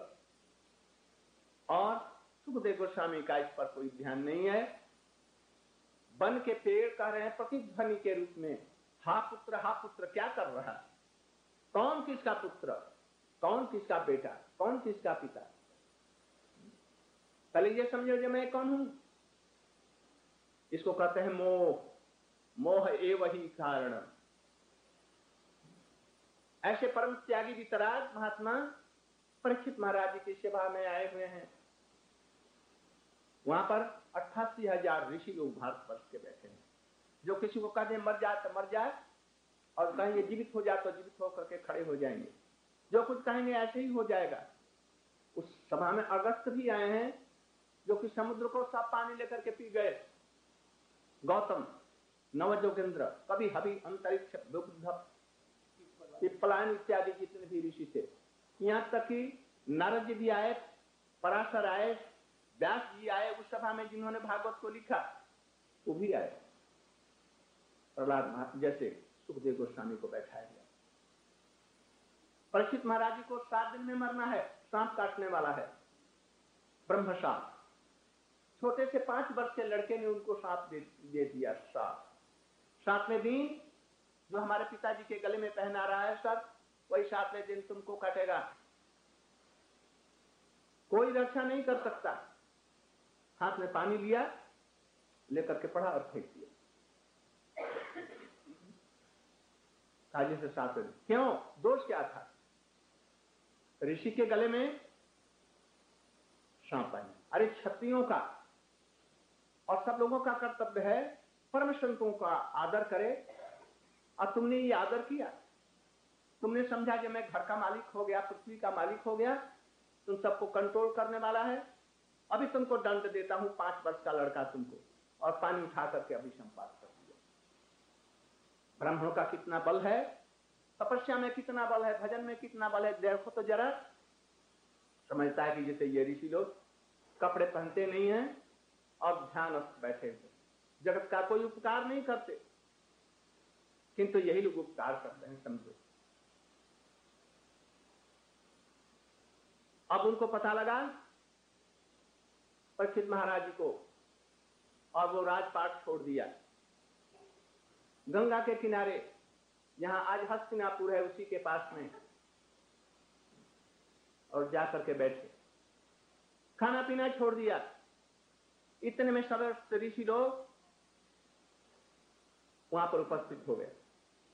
और सुखदेव गोस्वामी का इस पर कोई ध्यान नहीं है। वन के पेड़ कह रहे हैं प्रतिध्वनि के रूप में, हा पुत्र क्या कर रहा है? कौन किसका पुत्र, कौन किसका बेटा, कौन किसका पिता? पहले ये समझो जो मैं कौन हूं। इसको कहते हैं मोह, मोह एव ही कारण। ऐसे परम त्यागी वितराग महात्मा परीक्षित महाराज जी की सेवा में आए हुए हैं। वहां पर 88,000 ऋषि लोग भारतवर्ष के बैठे हैं। जो किसी को कहते मर जाए तो मर जाए, और कहेंगे जीवित हो जाए तो जीवित होकर के खड़े हो जाएंगे। जो कुछ कहेंगे ऐसे ही हो जाएगा। उस सभा में अगस्त भी आए हैं, जो कि समुद्र को सब पानी लेकर के पी गए। गौतम, नवजोगेंद्र, कवि, हवि, अंतरिक्ष, बुद्ध, पिप्पलायन इत्यादि जितने भी ऋषि थे, यहाँ तक कि नारद जी भी आए, पराशर आए, व्यास जी आए। उस सभा में जिन्होंने भागवत को लिखा वो भी आए। प्रहलाद जैसे सुखदेव गोस्वामी को बैठाया गया। परीक्षित महाराज जी को 7 दिन में मरना है, सांप काटने वाला है, ब्रह्म सांप। छोटे से 5 वर्ष के लड़के ने उनको सांप दे दिया। सांप 7वें दिन जो हमारे पिताजी के गले में पहना रहा है सर, वही 7वें दिन तुमको काटेगा। कोई रक्षा नहीं कर सकता। हाथ में पानी लिया, लेकर के पढ़ा और फेंक दिया। काजी से 7वें दिन। क्यों? दोष क्या था? ऋषि के गले में सांप आया। अरे क्षत्रियों का और सब लोगों का कर्तव्य है परम संतों का आदर करे, और तुमने ये आदर किया। तुमने समझा कि मैं घर का मालिक हो गया, पृथ्वी का मालिक हो गया, तुम सबको कंट्रोल करने वाला है। अभी तुमको दंड देता हूं, 5 वर्ष का लड़का तुमको, और पानी उठा करके अभिसंपात कर दिया। ब्राह्मणों का कितना बल है, तपस्या में कितना बल है, भजन में कितना बल है। देखो तो जरा, समझता है कि जैसे ये ऋषि लोग कपड़े पहनते नहीं हैं और ध्यानस्थ बैठे हुए, जगत का कोई उपकार नहीं करते, किंतु यही लोग उपकार करते हैं। समझो, अब उनको पता लगा परीक्षित महाराज जी को, और वो राजपाट छोड़ दिया। गंगा के किनारे, जहां आज हस्तिनापुर है, उसी के पास में, और जाकर के बैठे, खाना पीना छोड़ दिया। इतने में समस्त ऋषि लोग वहां पर उपस्थित हो गए।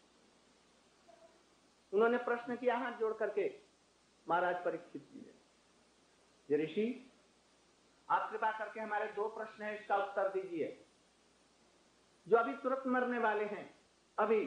उन्होंने प्रश्न किया हाथ जोड़ करके, महाराज परीक्षित जी ने, ये ऋषि आप कृपा करके हमारे 2 प्रश्न है, इसका उत्तर दीजिए। जो अभी तुरंत मरने वाले हैं, अभी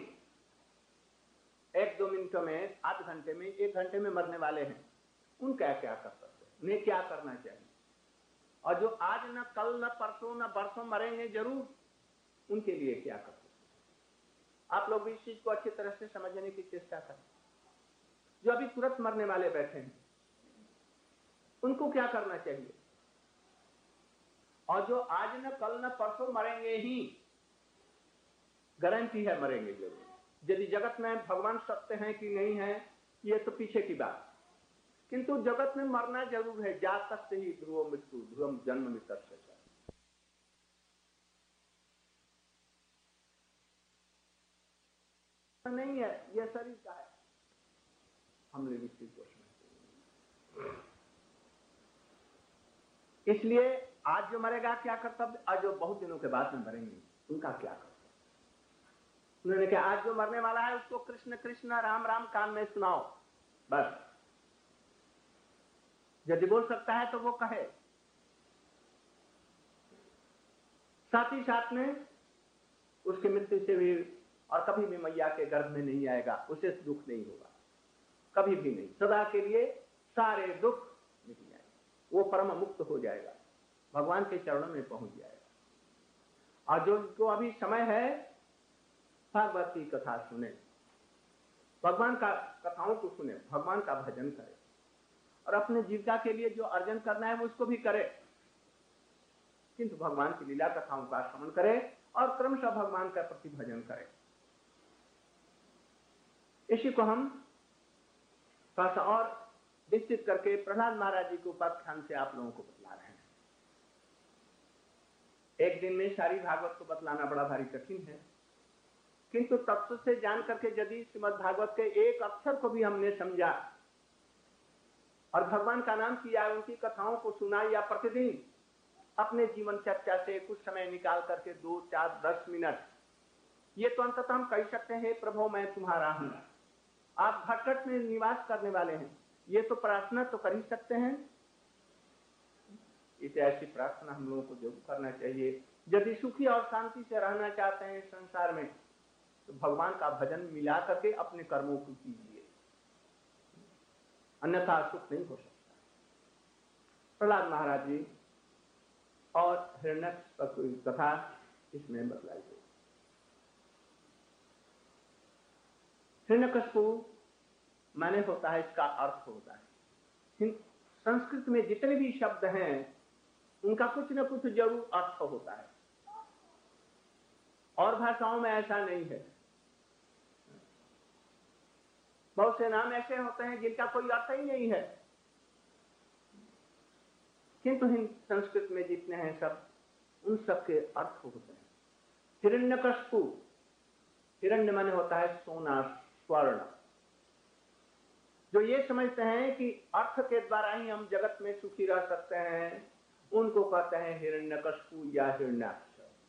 1-2 मिनटों में, आध घंटे में, 1 घंटे में मरने वाले हैं, उनका क्या कर सकते हैं, उन्हें क्या करना चाहिए? और जो आज न कल न परसों न बरसों मरेंगे जरूर, उनके लिए क्या कर सकते हैं? आप लोग भी इस चीज को अच्छी तरह से समझने की चेष्टा करें। जो अभी तुरंत मरने वाले बैठे हैं, उनको क्या करना चाहिए? और जो आज न कल न परसों मरेंगे ही, गारंटी है मरेंगे जरूर। यदि जगत में भगवान सत्य है कि नहीं है, ये तो पीछे की बात, किंतु जगत में मरना जरूर है। जातस्य ही ध्रुव मृत्यु, ध्रुवम जन्म मृतस्य। नहीं है, यह शरीर का है। हम लोग इस चीज को समझते। इसलिए आज जो मरेगा क्या कर्तव्य, आज जो बहुत दिनों के बाद में मरेंगे उनका क्या कर्तव्य? उन्होंने कहा आज जो मरने वाला है उसको कृष्ण कृष्ण राम राम कान में सुनाओ, बस। यदि बोल सकता है तो वो कहे। साथ ही साथ में उसकी मृत्यु से भी, और कभी भी मैया के गर्भ में नहीं आएगा, उसे दुख नहीं होगा, कभी भी नहीं। सदा के लिए सारे दुख मिट जाएंगे, वो परम मुक्त हो जाएगा, भगवान के चरणों में पहुंच जाएगा। और जो अभी समय है, भागवत की कथा सुने, भगवान का कथाओं को सुने, भगवान का भजन करे, और अपने जीविका के लिए जो अर्जन करना है वो उसको भी करे, किंतु भगवान की लीला कथाओं का श्रवण करे और क्रमशः भगवान का प्रति भजन करे। इसी को हम थोड़ा सा और विस्तृत करके प्रहलाद महाराज जी के उपाख्यान से आप लोगों को बतला रहे हैं। एक दिन में सारी भागवत को बतलाना बड़ा भारी कठिन है, किंतु तत्व से जान करके यदि श्रीमद् भागवत के एक अक्षर को भी हमने समझा और भगवान का नाम किया, उनकी कथाओं को सुना, या प्रतिदिन अपने जीवन चर्चा से कुछ समय निकाल करके 2, 4, 10 मिनट, ये तो अंततः हम कह सकते हैं प्रभु मैं तुम्हारा हूं, आप घटघट में निवास करने वाले हैं, ये तो प्रार्थना तो कर ही सकते हैं। इसे ऐसी प्रार्थना हम लोगों को जरूर करना चाहिए। यदि सुखी और शांति से रहना चाहते हैं संसार में, तो भगवान का भजन मिला करके अपने कर्मों को कीजिए, अन्यथा सुख नहीं हो सकता। प्रहलाद महाराज जी और हिरण्यकश्यप की कथा इसमें बतलाई गई। हिरण्यकश्यप माने होता है, इसका अर्थ होता है। संस्कृत में जितने भी शब्द हैं उनका कुछ न कुछ जरूर अर्थ होता है, और भाषाओं में ऐसा नहीं है। बहुत से नाम ऐसे होते हैं जिनका कोई अर्थ ही नहीं है। किंतु संस्कृत में जितने हैं सब उन सब के अर्थ होते हैं। हिरण्यकशिपु, हिरण्य माने होता है सोना, स्वर्ण। जो ये समझते हैं कि अर्थ के द्वारा ही हम जगत में सुखी रह सकते हैं, उनको कहते हैं हिरण्यकशिपु या हिरण्याक्ष।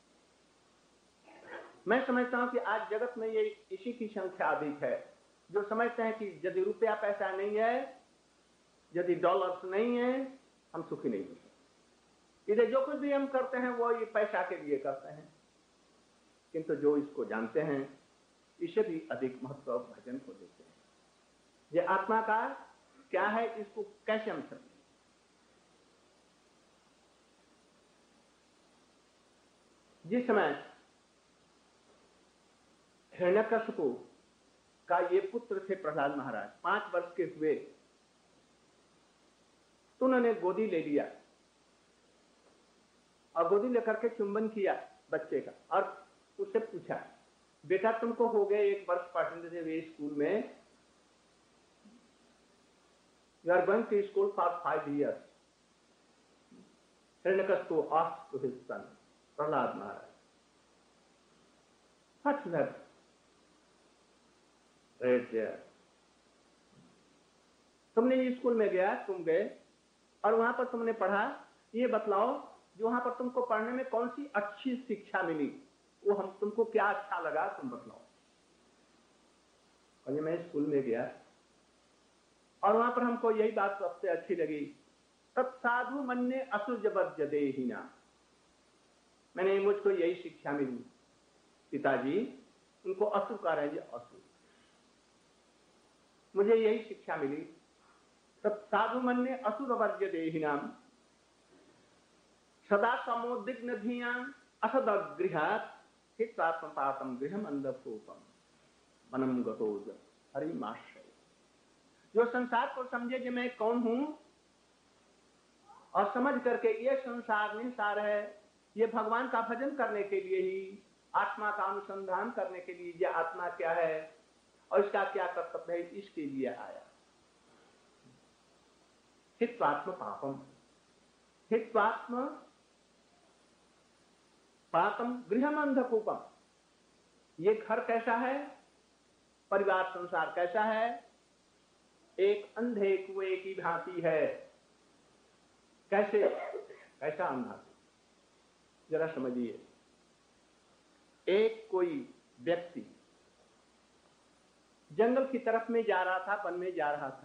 मैं समझता हूं कि आज जगत में ये इसी की संख्या अधिक है, जो समझते हैं कि यदि रुपया पैसा नहीं है, यदि डॉलर्स नहीं है, हम सुखी नहीं हो सकते। इधर जो कुछ भी हम करते हैं वो ये पैसा के लिए करते हैं, किंतु जो इसको जानते हैं इसे भी अधिक महत्व भजन को देते हैं। ये आत्मा का क्या है, इसको कैसे हम समझें? जिस समय हिरण्यकशिपु का ये पुत्र थे प्रहलाद महाराज, 5 वर्ष के हुए तो उन्होंने गोदी ले लिया और गोदी लेकर के चुंबन किया बच्चे का और उससे पूछा, बेटा तुमको हो गए 1 वर्ष पढ़ने हुए स्कूल में, you are going to school for 5 years। Hiranyakashipu asked to his son Prahlad Maharaj, what's that? Right there। तुमने स्कूल में गया, तुम गए और वहां पर तुमने पढ़ा, ये बतलाओ जो वहां पर तुमको पढ़ने में कौन सी अच्छी शिक्षा मिली, वो हम तुमको क्या अच्छा लगा, तुम बतलाओ। और मैं स्कूल में गया और वहां पर हमको यही बात सबसे अच्छी लगी, तब साधु मन ने असुर जबरजदे ही ना, मैंने मुझको यही शिक्षा मिली, पिताजी उनको असुर कह रहे हैं, असुर, मुझे यही शिक्षा मिली, तब साधु मन ने असुर वर्ज्य देहिनाम सदा समुद्विग्न धियाम असद गृहात हित्वात्मपातम गृहम अंधकोपम वनम गतोज हरिमाश्रय। जो संसार को समझे कि मैं कौन हूं और समझ करके ये संसार निसार है, ये भगवान का भजन करने के लिए ही, आत्मा का अनुसंधान करने के लिए, ये आत्मा क्या है और इसका क्या कर्तव्य है, इसके लिए आया। हित्वात्म पापम, हित्वात्म पापम गृहम अंधकूपम, ये घर कैसा है, परिवार संसार कैसा है, एक अंधे कुएं की भांति है। कैसे, कैसा अंधा, जरा समझिए। एक कोई व्यक्ति जंगल की तरफ में जा रहा था, वन में जा रहा था,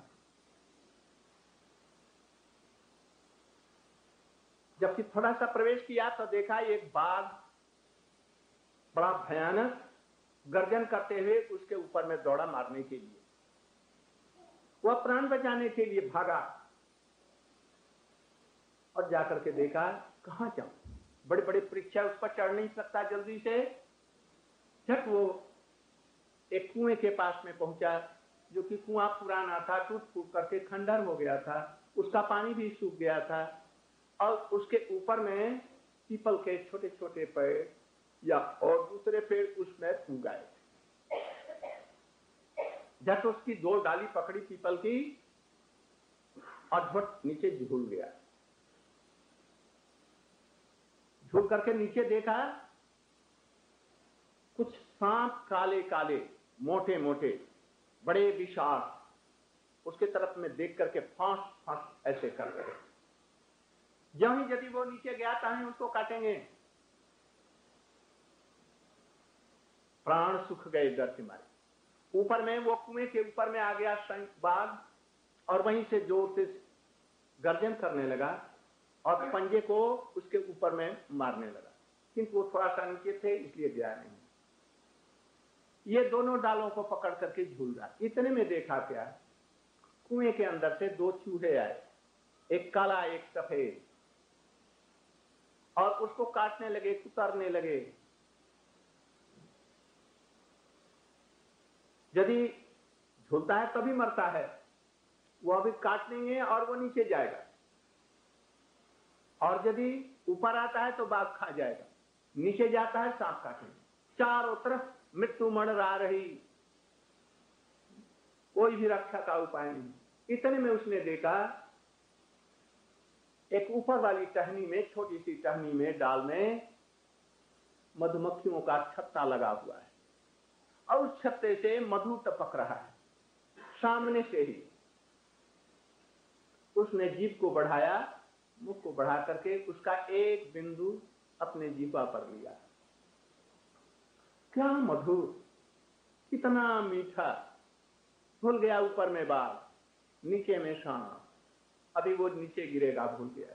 जबकि थोड़ा सा प्रवेश किया तो देखा एक बाघ बड़ा भयानक गर्जन करते हुए उसके ऊपर में दौड़ा मारने के लिए। वह प्राण बचाने के लिए भागा और जाकर के देखा कहां जाऊं, बड़े बड़े वृक्ष उस पर चढ़ नहीं सकता जल्दी से। झट वो एक कुएं के पास में पहुंचा, जो कि कुआं पुराना था, टूट फूट करके खंडर हो गया था, उसका पानी भी सूख गया था और उसके ऊपर में पीपल के छोटे छोटे पेड़ या और दूसरे पेड़ उसमें उग आए। झट उसकी 2 डाली पकड़ी पीपल की और झट नीचे झूल गया। झूल करके नीचे देखा कुछ सांप काले काले मोटे मोटे बड़े विशाल उसके तरफ में देख करके फांस फांस ऐसे कर रहे। ज्यों ही यदि वो नीचे गया ताकि उसको काटेंगे, प्राण सुख गए डर के मारे। ऊपर में वो कुएं के ऊपर में आ गया बाघ और वहीं से जोर से गर्जन करने लगा और पंजे को उसके ऊपर में मारने लगा, किंतु वो थोड़ा सा नीचे थे इसलिए गया नहीं। ये दोनों डालों को पकड़ करके झूल रहा। इतने में देखा क्या, कुएं के अंदर से 2 चूहे आए, एक काला एक सफेद, और उसको काटने लगे, कुतरने लगे। यदि झूलता है तभी मरता है, वो अभी काट लेंगे और वो नीचे जाएगा, और यदि ऊपर आता है तो बाघ खा जाएगा, नीचे जाता है सांप काटेंगे। चारों तरफ मृत्यु मंडरा रही, कोई भी रक्षा का उपाय नहीं। इतने में उसने देखा एक ऊपर वाली टहनी में, छोटी सी टहनी में, डाल में मधुमक्खियों का छत्ता लगा हुआ है और उस छत्ते से मधु टपक रहा है सामने से ही। उसने जीभ को बढ़ाया, मुख को बढ़ा करके उसका एक बिंदु अपने जीवा पर लिया। क्या मधुर, कितना मीठा। भूल गया ऊपर में बाल, नीचे में सांप, अभी वो नीचे गिरेगा, भूल गया।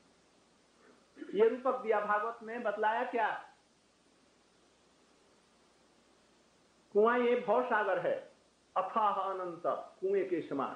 ये रूपक दिया भागवत में, बतलाया क्या? कुआं ये भव सागर है, अथाह अनंत, कुएं के समान।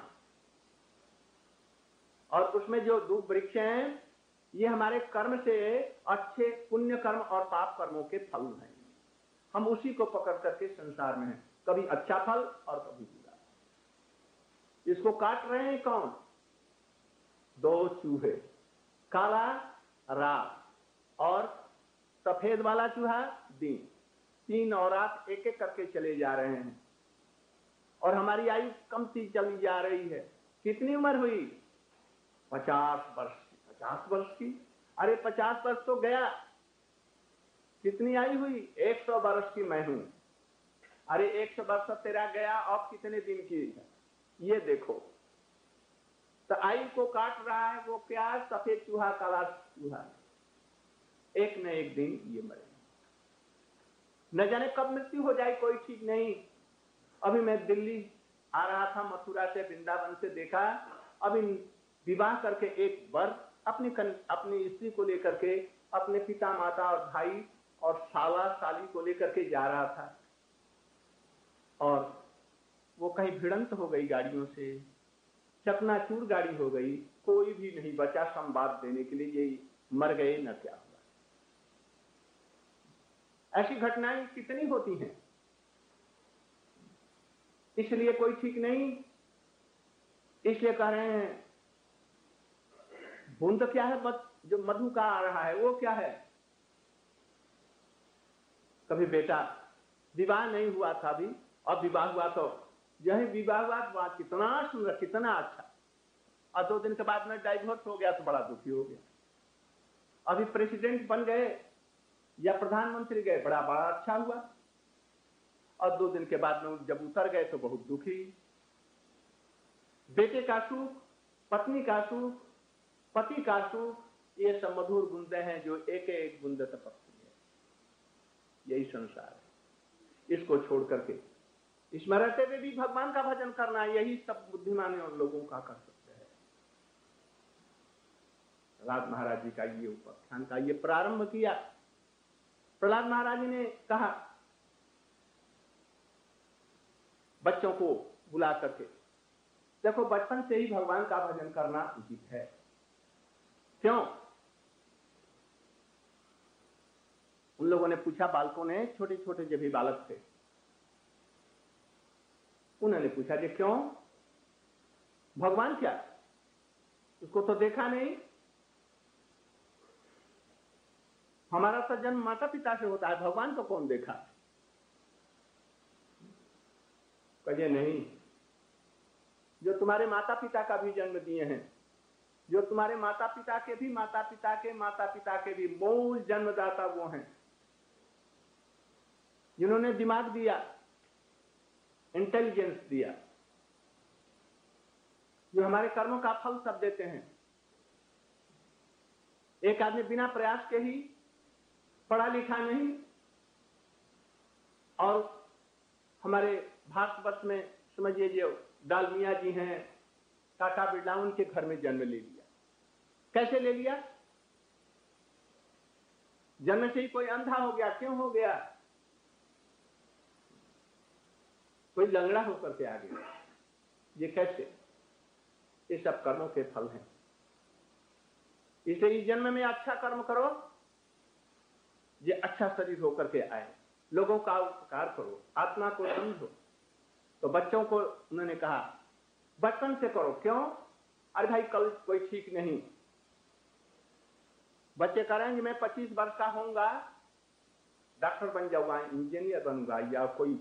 और उसमें जो दो वृक्ष हैं, ये हमारे कर्म से, अच्छे पुण्य कर्म और पाप कर्मों के फल हैं। हम उसी को पकड़ करके संसार में हैं, कभी अच्छा फल और कभी बुरा। इसको काट रहे हैं कौन? दो चूहे, काला रात और सफेद वाला चूहा दिन। दिन और रात एक एक करके चले जा रहे हैं और हमारी आयु कमती चली जा रही है। कितनी उम्र हुई? 50 वर्ष की। 50 वर्ष की? अरे 50 वर्ष तो गया। कितनी आयु हुई? 100 वर्ष की मैं हूं। अरे 100 वर्ष तेरा गया, अब कितने दिन की है ये देखो। तो आयु को काट रहा है वो क्या? सफेद चूहा, काला चूहा। एक न एक दिन ये मरे, न जाने कब मृत्यु हो जाए, कोई ठीक नहीं। अभी मैं दिल्ली आ रहा था, मथुरा से, वृंदावन से, देखा अभी विवाह करके एक वर अपनी स्त्री को लेकर के, अपने पिता माता और भाई और साला साली को लेकर के जा रहा था और वो कहीं भिड़ंत हो गई गाड़ियों से, चकनाचूर गाड़ी हो गई, कोई भी नहीं बचा संवाद देने के लिए, ये मर गए न क्या हुआ। ऐसी घटनाएं कितनी होती हैं, इसलिए कोई ठीक नहीं। इसलिए कह रहे हैं बूंद क्या है? जो मधु का आ रहा है वो क्या है? कभी बेटा विवाह नहीं हुआ था अभी, अब विवाह हुआ तो यही विवाह हुआ कितना सुंदर, कितना अच्छा, और 2 दिन के बाद में डाइवोर्स हो गया तो बड़ा दुखी हो गया। अभी प्रेसिडेंट बन गए या प्रधानमंत्री गए, बड़ा बड़ा अच्छा हुआ, और 2 दिन के बाद में जब उतर गए तो बहुत दुखी। बेटे का सुख, पत्नी का सुख, पति का सुख, ये सब मधुर बूंदे हैं जो एक एक बूंद टपकती है। यही संसार है। इसको छोड़ करके इसमें रहते हुए भी भगवान का भजन करना, यही सब बुद्धिमान लोगों का कर सकते हैं। प्रहलाद महाराज जी का ये उपाख्यान का ये प्रारंभ किया। प्रहलाद महाराज जी ने कहा बच्चों को बुला करके, देखो बचपन से ही भगवान का भजन करना उचित है। क्यों? उन लोगों ने पूछा, बालकों ने, छोटे छोटे जब भी बालक थे, उन्होंने पूछा कि क्यों? भगवान क्या? उसको तो देखा नहीं। हमारा तो जन्म माता पिता से होता है, भगवान को कौन देखा? कहिए नहीं, जो तुम्हारे माता पिता का भी जन्म दिए हैं, जो तुम्हारे माता पिता के भी माता पिता के माता पिता के भी मूल जन्मदाता वो हैं, जिन्होंने दिमाग दिया, इंटेलिजेंस दिया, जो हमारे कर्मों का फल सब देते हैं। एक आदमी बिना प्रयास के ही, पढ़ा लिखा नहीं, और हमारे भारतवर्ष में समझिए जो डालमिया जी हैं, टाटा बिरला, उनके घर में जन्म ले लिया। कैसे ले लिया? जन्म से ही कोई अंधा हो गया। क्यों हो गया? कोई लंगड़ा होकर के आ गया। ये कैसे? ये सब कर्मों के फल हैं। इसलिए इस जन्म में अच्छा कर्म करो, ये अच्छा शरीर होकर के आए, लोगों का उपकार करो, आत्मा को समझो। तो बच्चों को उन्होंने कहा बचपन से करो। क्यों? अरे भाई कल कोई ठीक नहीं। बच्चे करेंगे मैं 25 वर्ष का होऊंगा, डॉक्टर बन जाऊंगा, इंजीनियर बनूंगा, या कोई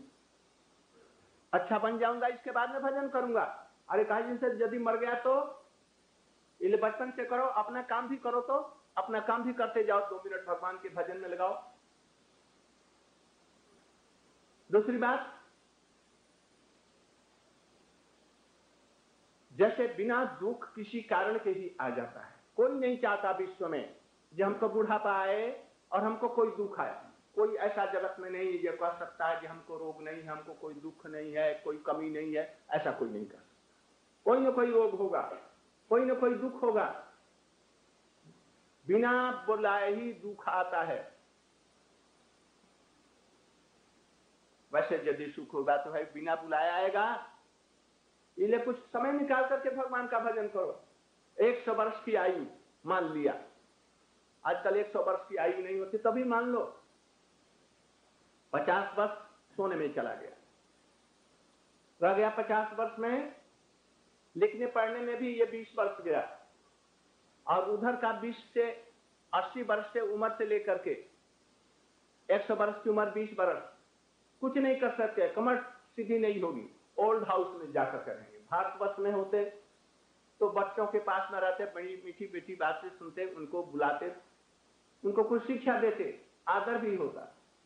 अच्छा बन जाऊंगा, इसके बाद में भजन करूंगा। अरे कहा जिनसे यदि मर गया तो इसलिए बचपन से करो, अपना काम भी करो, तो अपना काम भी करते जाओ, 2 मिनट भगवान के भजन में लगाओ। दूसरी बात, जैसे बिना दुख किसी कारण के ही आ जाता है। कोई नहीं चाहता विश्व में जो हमको बुढ़ापा आए और हमको कोई दुख आए। कोई ऐसा जगत में नहीं जो कह सकता है कि हमको रोग नहीं है, हमको कोई दुख नहीं है, कोई कमी नहीं है, ऐसा कोई नहीं कर सकता। कोई ना कोई रोग होगा, कोई ना कोई दुख होगा, बिना बुलाए ही दुख आता है। वैसे यदि सुख होगा तो है बिना बुलाए आएगा। इसलिए कुछ समय निकाल करके भगवान का भजन करो। 100 वर्ष की आयु मान लिया, आजकल 100 वर्ष की आयु नहीं होती, तभी मान लो 50 वर्ष सोने में चला गया, रह गया 50 वर्ष में, लिखने पढ़ने में भी ये 20 वर्ष गया, और उधर का 20 से 80 वर्ष से उम्र से लेकर के 100 वर्ष की उम्र 20 वर्ष, कुछ नहीं कर सकते, कमर सीधी नहीं होगी, ओल्ड हाउस में जाकर करेंगे। भारतवर्ष में होते तो बच्चों के पास में रहते, बड़ी मीठी मीठी बातें सुनते, उनको बुलाते, उनको कुछ शिक्षा देते, आदर भी होता।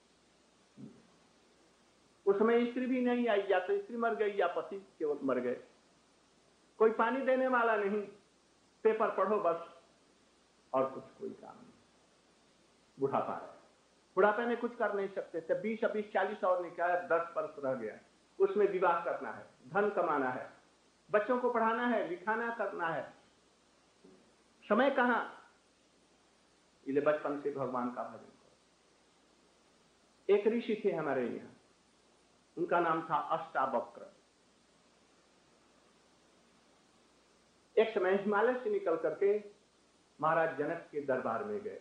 उसमें स्त्री भी नहीं आई, या तो स्त्री मर गई या पति केवल मर गए, कोई पानी देने वाला नहीं, पेपर पढ़ो बस, और कुछ कोई काम नहीं। बुढ़ापा है, बुढ़ापे में कुछ कर नहीं सकते थे। 20 20 40 और निकाला, 10 वर्ष रह गया, उसमें विवाह करना है, धन कमाना है, बच्चों को पढ़ाना है, लिखाना करना है, समय कहां। इसलिए बचपन से भगवान का भजन करो। एक ऋषि थे हमारे यहाँ, उनका नाम था अष्टावक्र। एक समय हिमालय से निकल करके महाराज जनक के दरबार में गए।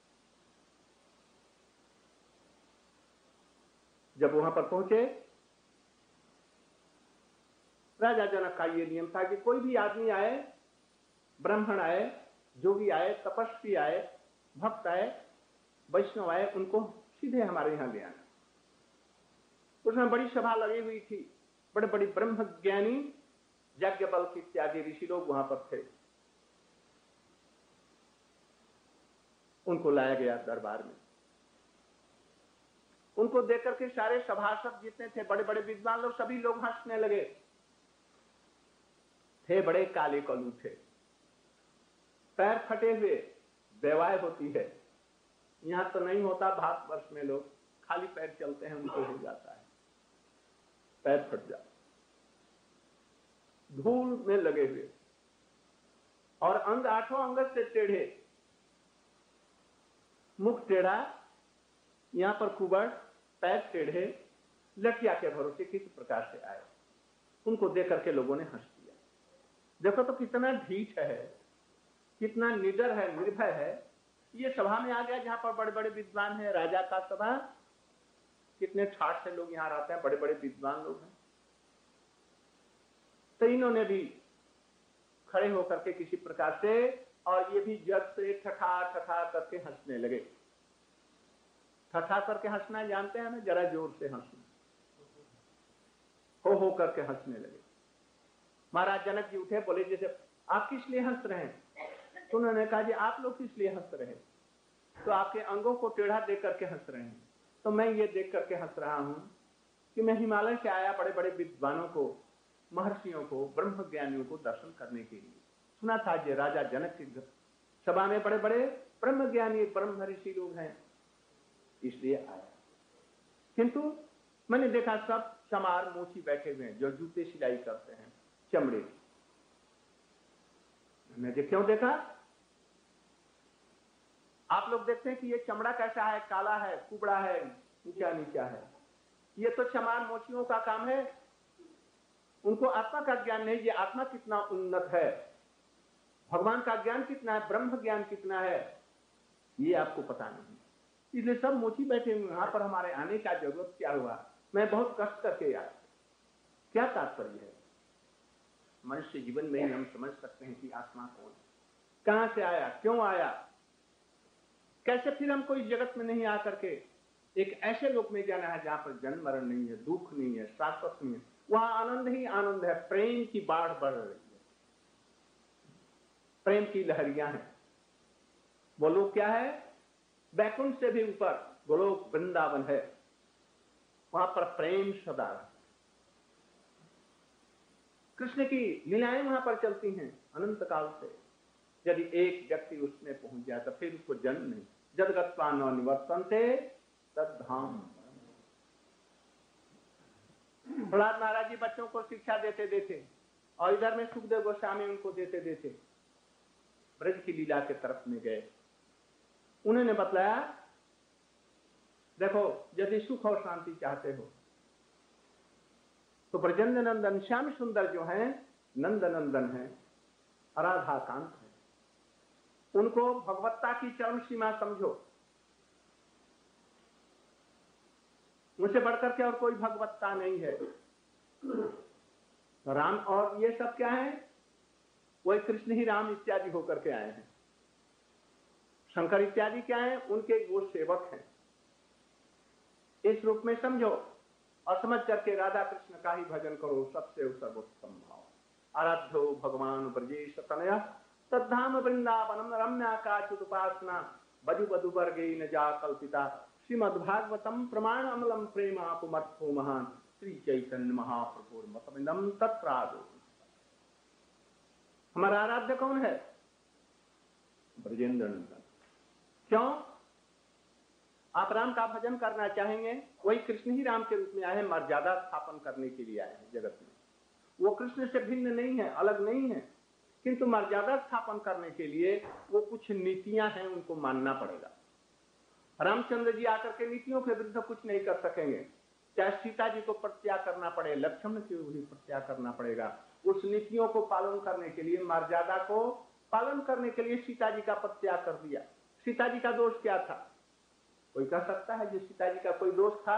जब वहां पर पहुंचे, राजा जनक का यह नियम था कि कोई भी आदमी आए, ब्राह्मण आए, जोगी आए, तपस्वी आए, भक्त आए, वैष्णव आए, उनको सीधे हमारे यहां ले आना। उसमें बड़ी सभा लगी हुई थी, बड़े बड़े ब्रह्म ज्ञानी, याज्ञवल्क्य इत्यादि ऋषि लोग वहां पर थे। उनको लाया गया दरबार में। उनको देखकर के सारे सभासद जितने थे, बड़े बड़े विद्वान लोग, सभी लोग हंसने लगे। थे बड़े काले कलू थे, पैर फटे हुए, बेवाय होती है। यहां तो नहीं होता, भारतवर्ष में लोग खाली पैर चलते हैं, उनको हो जाता है, पैर फट जाता, धूल में लगे हुए, और अंग 8 अंग से टेढ़े, मुख टेढ़ा, यहां पर कुबड़, पैर टेढ़े, लठिया के भरोसे किस प्रकार से आए। उनको देख करके लोगों ने हंस दिया। देखो तो कितना ढीठ है, कितना निडर है, निर्भय है। ये सभा में आ गया जहां पर बड़े बड़े विद्वान हैं, राजा का सभा, कितने ठाठ से लोग यहां रहते हैं, बड़े बड़े विद्वान लोग हैं। तो इन्होंने भी खड़े होकर के किसी प्रकार से, और ये भी जग से ठठा ठठा करके हंसने लगे। ठठा करके हंसना जानते हैं ना, जरा जोर से हंसना, हो करके हंसने लगे। महाराज जनक जी उठे, बोले जैसे आप किस लिए हंस रहे हैं? तो उन्होंने कहा जी आप लोग किस लिए हंस रहे हैं? तो आपके अंगों को टेढ़ा देख करके हंस रहे हैं। तो मैं ये देख करके हंस रहा हूं कि मैं हिमालय से आया बड़े बड़े विद्वानों को, महर्षियों को, ब्रह्म ज्ञानियों को दर्शन करने के लिए। सुना था ये राजा जनक की सभा में बड़े बड़े ब्रह्म ज्ञानी, ब्रह्म ऋषि लोग हैं, इसलिए आया। किंतु मैंने देखा सब चमार मोची बैठे हुए हैं, जो जूते सिलाई करते हैं चमड़े की। मैंने क्यों देखा? आप लोग देखते हैं कि ये चमड़ा कैसा है, काला है, कुबड़ा है, ऊंचा नीचा है। ये तो चमार मोचियों का काम है। उनको आत्मा का ज्ञान नहीं, ये आत्मा कितना उन्नत है, भगवान का ज्ञान कितना है, ब्रह्म ज्ञान कितना है, ये आपको पता नहीं। इसलिए सब मोची बैठे हुए। यहां पर हमारे आने का जरूरत क्या हुआ? मैं बहुत कष्ट करके आया। क्या तात्पर्य है? मनुष्य जीवन में ही हम समझ सकते हैं कि आत्मा कौन है, कहां से आया, क्यों आया, कैसे फिर हमको इस जगत में नहीं आकर के एक ऐसे लोक में जाना है जहां पर जन्म मरण नहीं है, दुख नहीं है, शाश्वत नहीं है, वहां आनंद ही आनंद है, प्रेम की बाढ़ बढ़ रही है। प्रेम की लहरियां हैं। वो लोग क्या है? बैकुंठ से भी ऊपर गोलोक वृंदावन है, वहां पर प्रेम सदा रहता है। कृष्ण की लीलाएं वहां पर चलती हैं अनंत काल से। यदि एक व्यक्ति उसमें पहुंच जाए तो फिर उसको जन्म नहीं। जदगत्वा न निवर्तन्ते तद्धाम। प्रहलाद महाराज जी बच्चों को शिक्षा देते देते और इधर में सुखदेव गोस्वामी उनको देते देते ब्रज की लीला के तरफ में गए। उन्होंने बतलाया, देखो यदि सुख और शांति चाहते हो तो ब्रजेंद्र नंदन श्याम सुंदर जो हैं नंद नंदन हैं, राधा कांत है, उनको भगवत्ता की चरम सीमा समझो। मुझसे बढ़कर के और कोई भगवत्ता नहीं है। राम और ये सब क्या है? वही कृष्ण ही राम इत्यादि होकर के आए हैं। शंकर इत्यादि क्या है? उनके वो सेवक हैं। इस रूप में समझो और समझ करके राधा कृष्ण का ही भजन करो, सबसे सर्वोत्तम भाव। आराध्यो भगवान ब्रजेश तनया तद्धाम वृंदावनम रम्याकाच्युत उपासना बधु बधु वर्गे न जा कल्पिता श्रीमद्भागवतम प्रमाण अमलम प्रेमापुमर्थो महान श्री चैतन्य महाप्रभुर मतमिदम तत्रादो। हमारा आराध्य कौन है? ब्रजेंद्र नंदन। क्यों? आप राम का भजन करना चाहेंगे, वही कृष्ण ही राम के रूप में आए हैं, मर्यादा स्थापन करने के लिए आए हैं जगत में। वो कृष्ण से भिन्न नहीं है, अलग नहीं है, किंतु मर्यादा स्थापन करने के लिए वो कुछ नीतियां हैं, उनको मानना पड़ेगा। रामचंद्र जी आकर के नीतियों के विरुद्ध कुछ नहीं कर सकेंगे। चाहे सीता जी को प्रत्याग करना पड़े, लक्ष्मण को भी प्रत्याग करना पड़ेगा। उस नीतियों को पालन करने के लिए, मर्यादा को पालन करने के लिए सीता जी का प्रत्याग कर दिया। सीता जी का दोष क्या था? कोई कह सकता है कि सीता जी का कोई दोष था?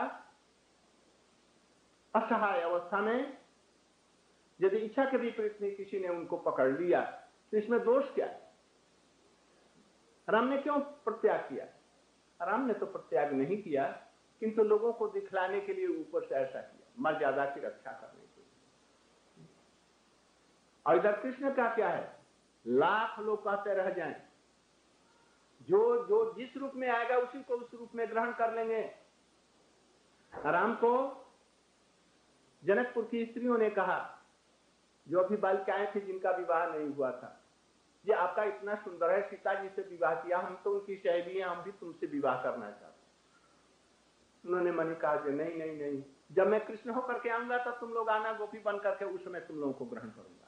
असहाय अवस्था में यदि इच्छा के विपरीत में किसी ने उनको पकड़ लिया तो इसमें दोष क्या है? राम ने क्यों प्रत्याग किया? राम ने तो प्रत्याग नहीं किया, किंतु लोगों को दिखलाने के लिए ऊपर से ऐसा किया, मर्यादा की रक्षा करने के लिए। और इधर कृष्ण का क्या है? लाख लोग कहते रह जाएं, जो जो जिस रूप में आएगा उसी को उस रूप में ग्रहण कर लेंगे। राम को जनकपुर की स्त्रियों ने कहा, जो अभी बालिकाएं थी जिनका विवाह नहीं हुआ था, ये आपका इतना सुंदर है, सीता जी से विवाह किया, हम तो उनकी सहेली हैं, हम भी तुमसे विवाह करना चाहते। उन्होंने मन कहा कि नहीं नहीं नहीं, जब मैं कृष्ण होकर के आऊंगा तो तुम लोग आना गोपी बन करके, उस समय तुम लोगों को ग्रहण करूंगा।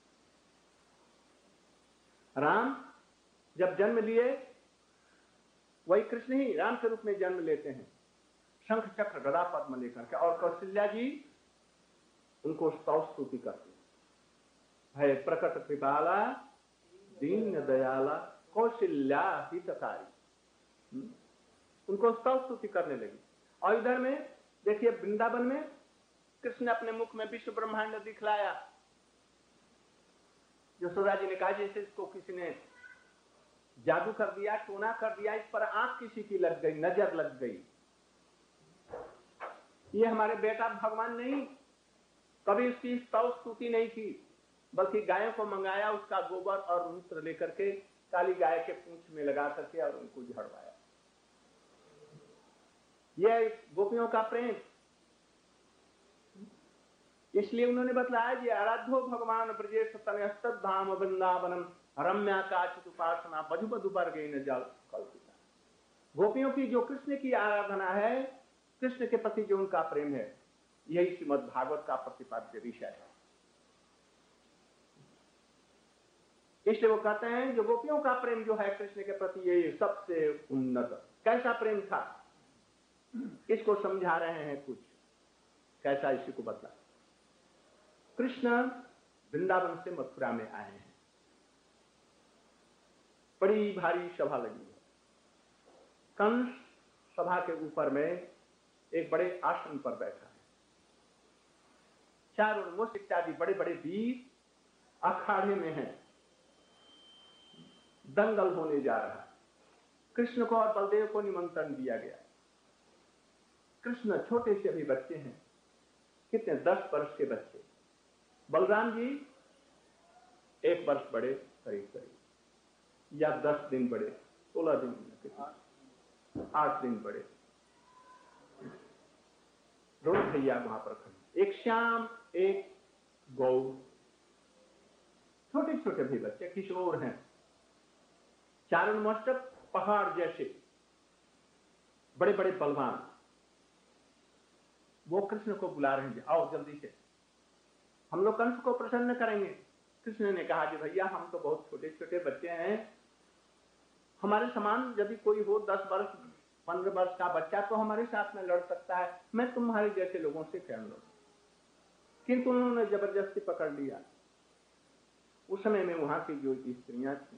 राम जब जन्म लिए, वही कृष्ण ही राम के रूप में जन्म लेते हैं, शंख चक्र गदा पद्म लेकर के। और कौशल्या जी उनको स्तव स्तुति करती है, प्रकट कृपाला दीन दयाला कौशल्या हितकारी, उनको स्तव स्तुति करने लगी। और इधर में देखिए वृंदावन में कृष्ण अपने मुख में विश्व ब्रह्मांड दिखलाया। यशोदा जी ने कहा जैसे इसको किसी ने जादू कर दिया, टोना कर दिया, इस पर आंख किसी की लग गई, नजर लग गई। ये हमारे बेटा भगवान नहीं, कभी उसकी स्तव स्तुति नहीं की, बल्कि गायों को मंगाया, उसका गोबर और मूत्र लेकर के काली गाय के पूंछ में लगा करके और उनको झड़वाया। यह गोपियों का प्रेम। इसलिए उन्होंने बतलाया कि आराध्यो भगवान ब्रजेश तनयस्तद्धाम वृंदावनम रम्याकाच्युत उपासना बधु बधु वर्गे न जल कल्पिता। गोपियों की जो कृष्ण की आराधना है, कृष्ण के प्रति जो उनका प्रेम है, यही श्रीमद् भागवत का प्रतिपाद्य विषय है। इसलिए वो कहते हैं जो गोपियों का प्रेम जो है कृष्ण के प्रति, ये सबसे उन्नत। कैसा प्रेम था इसको समझा रहे हैं कुछ। कैसा, इसी को बतला। कृष्ण वृंदावन से मथुरा में आए हैं, बड़ी भारी सभा लगी है। कंस सभा के ऊपर में एक बड़े आसन पर बैठा है, चारों मुष्ट इत्यादि बड़े बड़े वीर अखाड़े में हैं, दंगल होने जा रहा है। कृष्ण को और बलदेव को निमंत्रण दिया गया। कृष्ण छोटे से अभी बच्चे हैं, कितने 10 वर्ष के बच्चे। बलराम जी 1 वर्ष बड़े, करीब करीब या 10 दिन बड़े, 16 दिन, 8 दिन बड़े, दोनों भैया वहां पर खड़े, एक श्याम एक गौ, छोटे छोटे भी बच्चे, किशोर हैं, चारण मस्तक पहाड़ जैसे बड़े बड़े बलवान, वो कृष्ण को बुला रहे हैं, आओ जल्दी से हम लोग कंस को प्रसन्न करेंगे। कृष्ण ने कहा कि भैया हम तो बहुत छोटे छोटे बच्चे हैं, हमारे समान यदि कोई हो 10 वर्ष 15 वर्ष का बच्चा तो हमारे साथ में लड़ सकता है, मैं तुम्हारे जैसे लोगों से क्या लड़ूं। किंतु उन्होंने जबरदस्ती पकड़ लिया। उस समय में वहां की जो स्त्रियां थी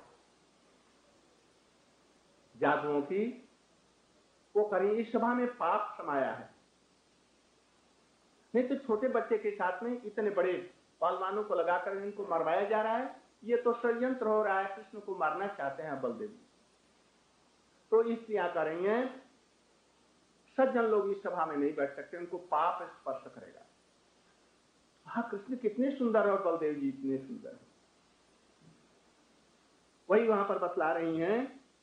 जादुओं की, वो करें इस सभा में पाप समाया है, नहीं तो छोटे बच्चे के साथ में इतने बड़े पहलवानों को लगाकर इनको मरवाया जा रहा है, ये तो षड्यंत्र हो रहा है, कृष्ण को मारना चाहते हैं बलदेव। तो स्त्रियां कर रही हैं, सज्जन लोग इस सभा में नहीं बैठ सकते, उनको पाप स्पर्श करेगा। हाँ, कृष्ण कितने सुंदर है और बलदेव जी इतने सुंदर है। वही वहां पर बतला रही हैं,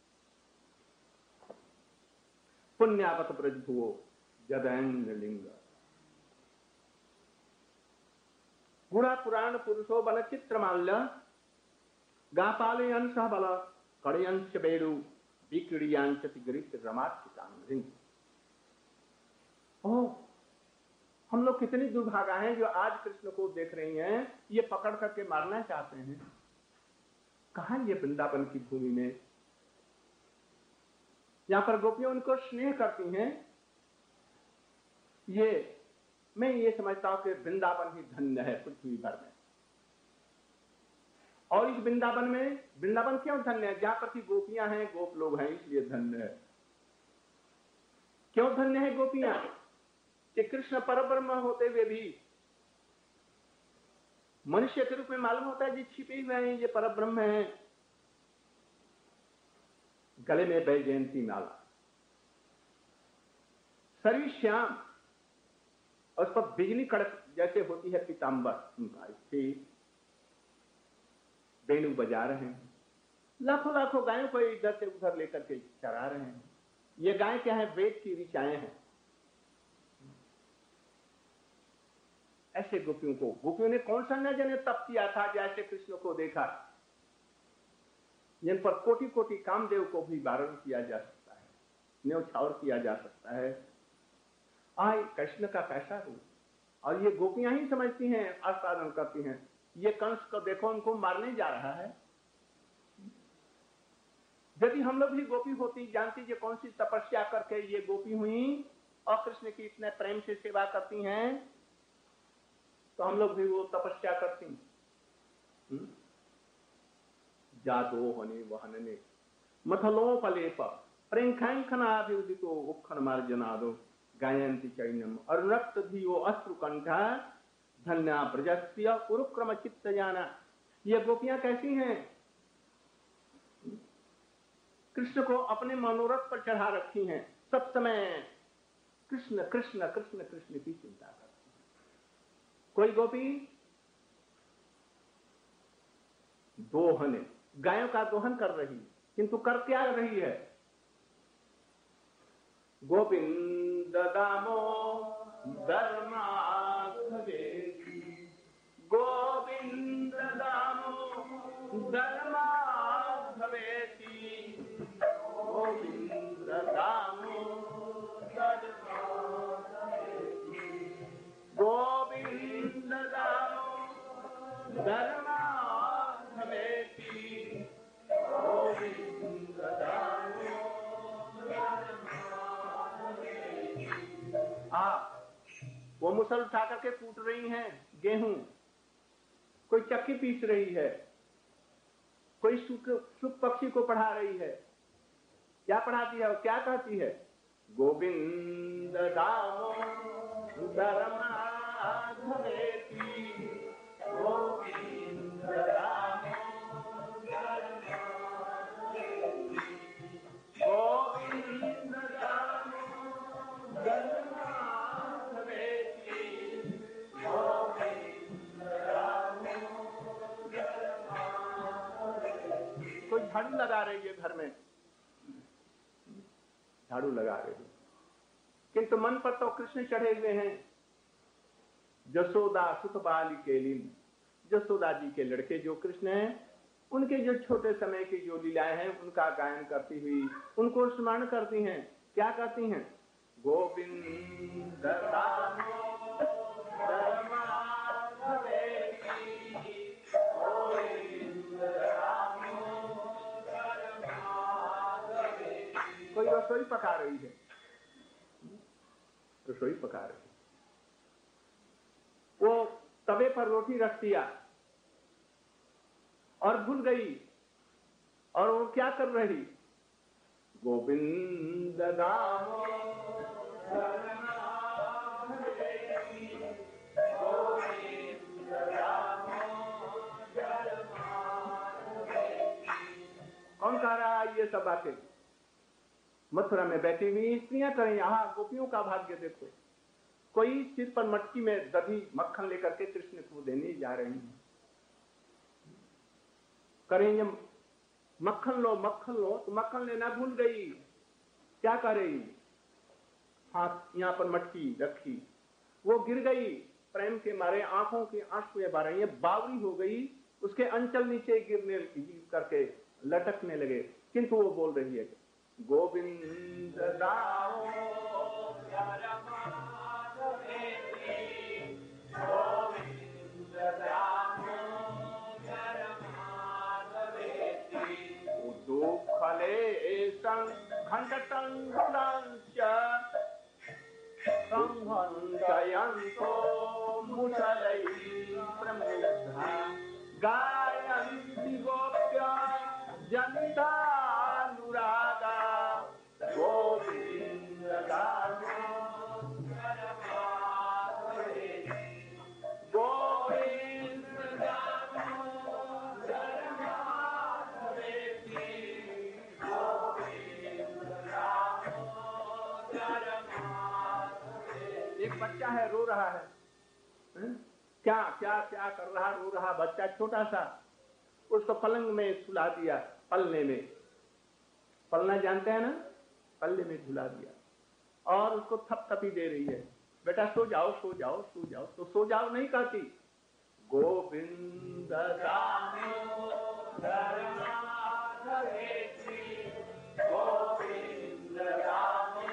पुण्यावत ब्रजभुवो जदैन लिंग गुड़ा पुराण पुरुषो बल चित्रमाल्य गापालयन सह बल कड़यंश बेड़ु विक्रियांश तिगृत रमाचितांग। ओह, हम लोग कितनी दुर्भागा हैं जो आज कृष्ण को देख रही हैं, ये पकड़ करके मारना चाहते हैं। कहां ये वृंदावन की भूमि में, यहां पर गोपियां उनको स्नेह करती हैं। ये मैं ये समझता हूं कि वृंदावन ही धन्य है पृथ्वी भर में। और इस वृंदावन में, वृंदावन क्यों धन्य है? जहां पर की गोपियां हैं, गोप लोग हैं, इसलिए धन्य है। क्यों धन्य है गोपियां? कि कृष्ण परब्रह्म होते हुए भी मनुष्य के रूप में मालूम होता है, ये छिपे हुए हैं, ये परब्रह्म है। गले में वैजयंती माला, शरीर श्याम, और उस पर बिजली कड़क जैसे होती है पीताम्बर उनका, इससे वेणु बजा रहे हैं। लाखों लाखों गायों को इधर से उधर लेकर के चरा रहे हैं। ये गाय क्या है? वेद की ऋचाएं हैं। ऐसे गोपियों ने कौन सा न जाने तप किया था, जैसे कृष्ण को देखा, जिन पर कोटि कोटि कामदेव को भी वारण किया जा सकता है, न्यौछावर किया जा सकता है। आय कृष्ण का कैसा रूप! और ये गोपियां ही समझती हैं, आस्वादन करती हैं। ये कंस को देखो, उनको मारने जा रहा है। यदि हम लोग भी गोपी होती, जानती ये कौन सी तपस्या करके ये गोपी हुई और कृष्ण की इतने प्रेम से सेवा करती हैं, तो हम लोग भी वो तपस्या करती। जादो होने वहनने मथलोपलेप प्रेंखनाभिउदितो उखन मार्जनादो गायंती चैनम अरुणक्त धियो अश्रुकंठा धन्या प्रजस्य उरुक्रम चित्त जाना। ये गोपियां कैसी हैं? कृष्ण को अपने मनोरथ पर चढ़ा रखी हैं, सब समय कृष्ण कृष्ण कृष्ण कृष्ण की चिंता करती हैं। कोई गोपी दोहन, गायों का दोहन कर रही, किंतु कर क्या रही है? गोविंद दामो धर्माधवेति, गोविंद दामो धर्माधवेति, गोविंद दामो धर्माधवेति, गोविंद दामो धर्माधवेति, गोविंद दामो। वो मुसल उठा करके कूट रही हैं गेहूं, कोई चक्की पीस रही है, कोई सुख पक्षी को पढ़ा रही है। क्या पढ़ाती है और क्या कहती है? गोविंद दामो धर्माधवेति, गोविंद दामो धर्माधवेति, गोविंद दामो धर्माधवेति, गोविंद दामो धर्माधवेति। कोई झड़ी झाड़ू लगा रही है घर में, झाड़ू लगा रही है, किंतु मन पर तो कृष्ण चढ़े हुए हैं। जसोदा सुत बाली केलिन, जसोदा जी के लड़के जो कृष्ण हैं, उनके जो छोटे समय की जो लीलाएं हैं उनका गायन करती हुई उनको स्मरण करती हैं। क्या करती हैं? गोविंद कोई रसोई पका रही है, रसोई पका रही है, वो तवे पर रोटी रख दिया और भूल गई, और वो क्या कर रही? गोविंद कौन कह रहा है ये सब बातें? मथुरा में बैठी हुई स्त्रियां करें। यहाँ गोपियों का भाग्य देखो, कोई सिर पर मटकी में दही मक्खन लेकर के कृष्ण को देने जा रही हैं। करेंगे मक्खन लो मक्खन लो, तो मक्खन लेना भूल गई। क्या करेगी? हाथ यहाँ पर मटकी रखी, वो गिर गई, प्रेम के मारे आंखों के आंसू बह रही है, बावरी हो गई, उसके अंचल नीचे गिरने करके लटकने लगे, किंतु वो बोल रही है गोविंद दाओ संघंतयन्तो मुसलै प्रमुग्धा गायन्ति गोप्या जनितानुरागा गोविंद दामो गोविंद एक बच्चा है, रो रहा है। क्या क्या क्या कर रहा? रो रहा बच्चा छोटा सा, उसको पलंग में सुला दिया, पलने में, पलना जानते हैं ना, पल्ले में झुला दिया और उसको थपथपी दे रही है, बेटा सो जाओ सो जाओ सो जाओ। तो सो जाओ नहीं कहती, गोविंद दामो धर्माधवेति, गोविंद दामो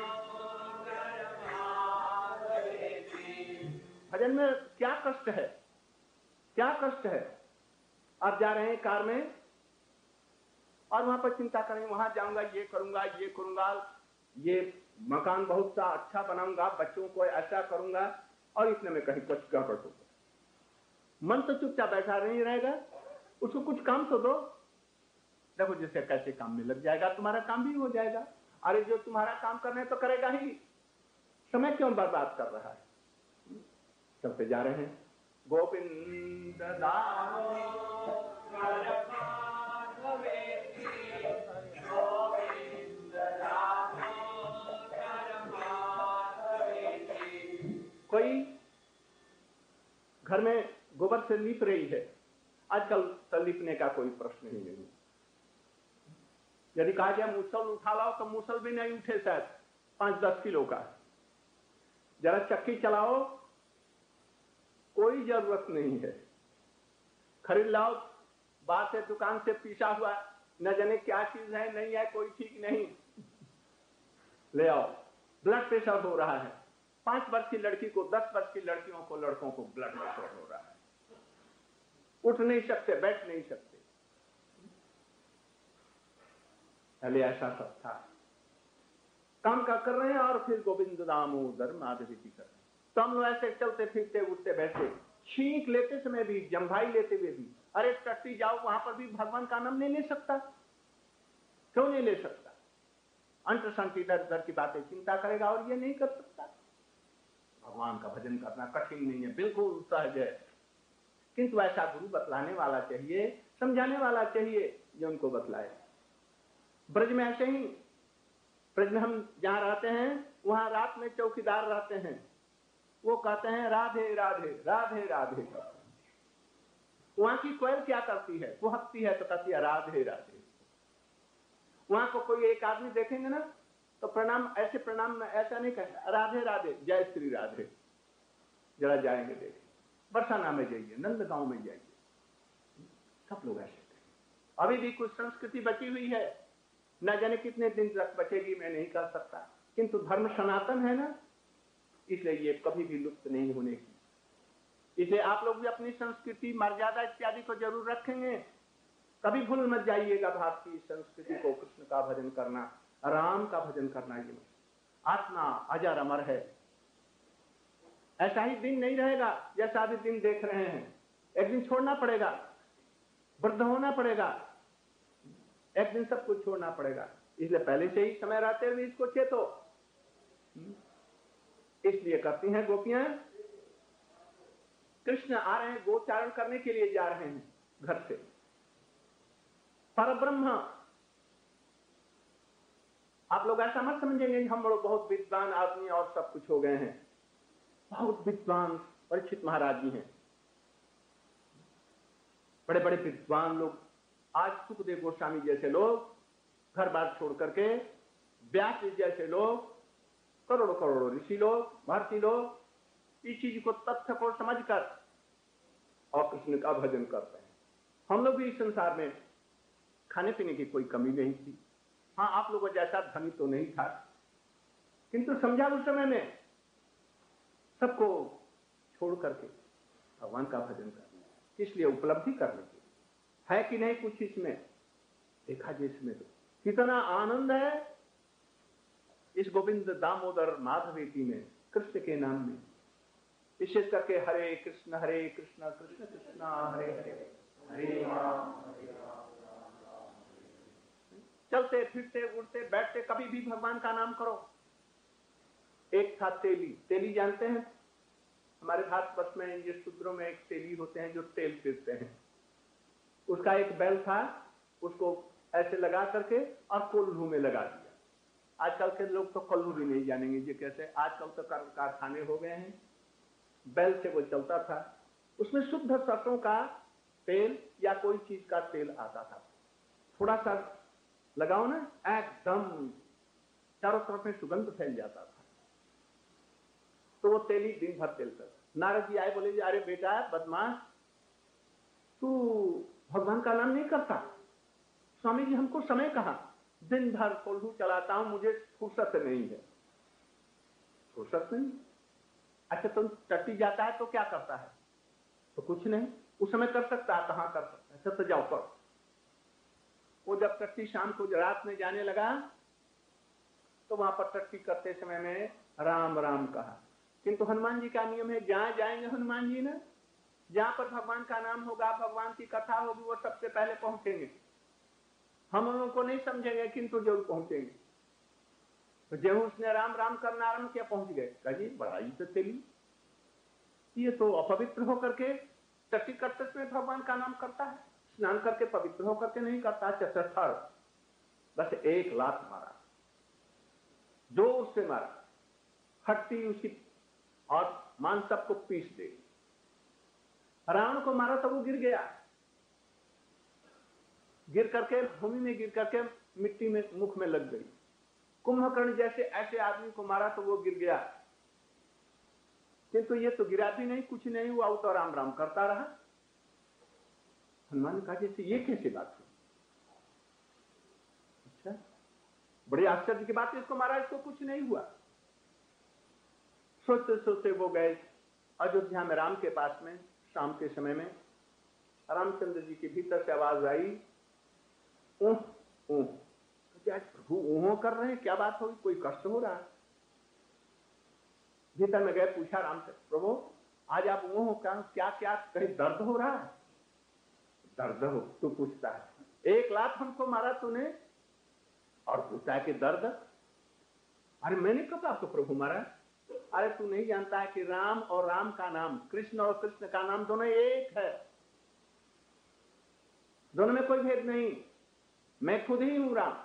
धर्माधवेति। भजन में क्या कष्ट है, क्या कष्ट है। आप जा रहे हैं कार में और वहां पर चिंता करें, वहां जाऊंगा, ये करूंगा, ये करूंगा, ये मकान बहुत सा अच्छा बनाऊंगा, बच्चों को ऐसा करूंगा, और इतने में कहीं कुछ गड़बड़ होगा। मन तो चुपचाप बैठा नहीं रहेगा, उसको कुछ काम तो दो। देखो जैसे कैसे काम में लग जाएगा, तुम्हारा काम भी हो जाएगा। अरे जो तुम्हारा काम करने तो करेगा ही, समय क्यों बर्बाद कर रहा है? चलते जा रहे हैं। गोविंद दामो धर्माधवेति, गोविंद दामो धर्माधवेति। कोई घर में गोबर से लीप रही है, आजकल तो लीपने का कोई प्रश्न ही नहीं। यदि कहा जाए मूसल उठा लाओ तो मूसल भी नहीं उठे, शायद 5-10 किलो का। जरा चक्की चलाओ, कोई जरूरत नहीं है। खरीद लाओ बाहर से, दुकान से पीसा हुआ, न जाने क्या चीज है, नहीं है, कोई ठीक नहीं, ले आओ। ब्लड प्रेशर हो रहा है, 5 वर्ष की लड़की को, 10 वर्ष की लड़कियों को, लड़कों को ब्लड प्रेशर हो रहा है, उठ नहीं सकते, बैठ नहीं सकते। पहले ऐसा सब था। काम का कर रहे हैं और फिर गोविंद दामोदर माधवेति कर रहे हैं। तो हम लोग ऐसे चलते फिरते उठते बैठते, छींक लेते समय भी, जम्भाई लेते हुए भी, अरे टट्टी जाओ, वहां पर भी भगवान का नाम नहीं ले सकता? क्यों नहीं ले सकता? अंत संत इधर उधर की बातें चिंता करेगा और ये नहीं कर सकता। भगवान का भजन करना कठिन नहीं है, बिल्कुल सहज है, किंतु ऐसा गुरु बतलाने वाला चाहिए, समझाने वाला चाहिए जो उनको बतलाए। ब्रज में ऐसे ही, ब्रज में हम जहां रहते हैं वहां रात में चौकीदार रहते हैं, वो कहते हैं राधे राधे राधे राधे। वहां की कोयल क्या करती है? वो हंसती है तो कहती है राधे राधे। वहां को कोई एक आदमी देखेंगे ना तो प्रणाम, ऐसे प्रणाम में ऐसा नहीं कहता, राधे राधे, जय श्री राधे। जरा जाएंगे देखें, बरसाना में जाइए, नंदगांव में जाइए, सब लोग ऐसे कहें। अभी भी कुछ संस्कृति बची हुई है, न जाने कितने दिन तक बचेगी मैं नहीं कह सकता, किंतु धर्म सनातन है ना, इसलिए ये कभी भी लुप्त नहीं होने की। इसलिए आप लोग भी अपनी संस्कृति, मर्यादा इत्यादि को जरूर रखेंगे। कभी भूल मत जाइएगा भारतीय संस्कृति को, कृष्ण का भजन करना, राम का भजन करना। ये आत्मा अजर अमर है, ऐसा ही दिन नहीं रहेगा जैसा अभी दिन देख रहे हैं। एक दिन छोड़ना पड़ेगा, वृद्ध होना पड़ेगा, एक दिन सब कुछ छोड़ना पड़ेगा। इसलिए पहले से ही समय रहते हुए इसको चेतो। इसलिए करती हैं गोपियां, कृष्ण आ रहे हैं, गोचारण करने के लिए जा रहे हैं घर से। परब्रह्म, आप लोग ऐसा मत समझेंगे हम लोग बहुत विद्वान आदमी और सब कुछ हो गए हैं। बहुत विद्वान परीक्षित महाराज जी हैं, बड़े बड़े विद्वान लोग। आज सुखदेव गोस्वामी जैसे लोग घर बार छोड़ करके, व्यास जी जैसे लोग, करोड़ों करोड़ों ऋषि लोग, भारतीय लोग इस चीज को, तथ्य को समझकर और कृष्ण का भजन करते हैं। हम लोग भी इस संसार में खाने पीने की कोई कमी नहीं थी। हाँ, आप लोगों जैसा धनी तो नहीं था, किंतु समझा उस समय में सबको छोड़ करके भगवान का भजन करना, इसलिए उपलब्धि करने की है कि नहीं कुछ इसमें देखा जिसमें तो कितना आनंद है इस गोविंद दामोदर माधवेती में, कृष्ण के नाम में। विशेष करके हरे कृष्ण कृष्ण कृष्ण हरे हरे, हरे राम हरे राम। चलते फिरते उड़ते बैठते कभी भी भगवान का नाम करो। एक था तेली, तेली जानते हैं? हमारे भारतवर्ष में ये शूद्रों में एक तेली होते हैं जो तेल पीसते हैं। उसका एक बैल था, उसको ऐसे लगा करके और कोल्हू में लगा दिया। आजकल के लोग तो कोल्हू भी नहीं जानेंगे ये कैसे, आजकल तो कारखाने हो गए हैं। बैल से वो चलता था, उसमें शुद्ध सरसों का तेल या कोई चीज का तेल आता था। थोड़ा सा लगाओ ना, एकदम चारों तरफ में सुगंध फैल जाता था। तो वो तेली दिन भर तेल कर। नारद जी आए, बोले अरे बेटा बदमाश, तू भगवान का नाम नहीं करता। स्वामी जी हमको समय कहा, दिन भर कोल्हू चलाता हूं, मुझे फुर्सत नहीं है। फुर्सत नहीं? अच्छा तुम टट्टी जाता है तो क्या करता है? तो कुछ नहीं, उस समय कर सकता है, कहां कर सकता है? अच्छा तो जाओ करो। वो जब टट्टी शाम को रात में जाने लगा तो वहां पर टट्टी करते समय में राम राम कहा। किंतु हनुमान जी का नियम है, जहां जाएंगे हनुमान जी ना, जहां पर भगवान का नाम होगा, भगवान की कथा होगी, वो सबसे पहले पहुंचेंगे। हम उनको नहीं समझेंगे किंतु जरूर पहुंचेंगे। तो जब उसने राम राम करना आरंभ किया, पहुंच गए। कहिए बड़ाई तो चली, ये तो अपवित्र होकर के टट्टी करते समय भगवान का नाम करता है, स्नान करके पवित्र होकर के नहीं करता। चतुर्थर बस एक लात मारा, जो उससे मारा हट्टी उसकी और मान सबको पीस दे। रावण को मारा तो वो गिर गया, गिर करके भूमि में गिर करके मिट्टी में मुख में लग गई। कुंभकर्ण जैसे ऐसे आदमी को मारा तो वो गिर गया, किंतु ये तो गिरा भी नहीं, कुछ नहीं हुआ, वो तो राम राम करता रहा। हनुमान ने कहा जैसे ये कैसे बात हुई? अच्छा, बड़ी आश्चर्य की बात है, इसको मारा, इसको कुछ नहीं हुआ। सोचते सोचते वो गए अयोध्या में राम के पास में। शाम के समय में रामचंद्र जी के भीतर से आवाज आई, ऊह ऊह। तो आज प्रभु ऊह कर रहे हैं, क्या बात होगी, कोई कष्ट हो रहा है? भीतर में गए, पूछा राम से, प्रभु आज आप ऊह क्या क्या कहीं दर्द हो रहा है? दर्द हो? तू पूछता है, एक लात हमको मारा तूने और पूछता है कि दर्द? अरे मैंने कब आपको प्रभु मारा? अरे तू नहीं जानता है कि राम और राम का नाम, कृष्ण और कृष्ण का नाम दोनों एक है, दोनों में कोई भेद नहीं। मैं खुद ही हूं राम।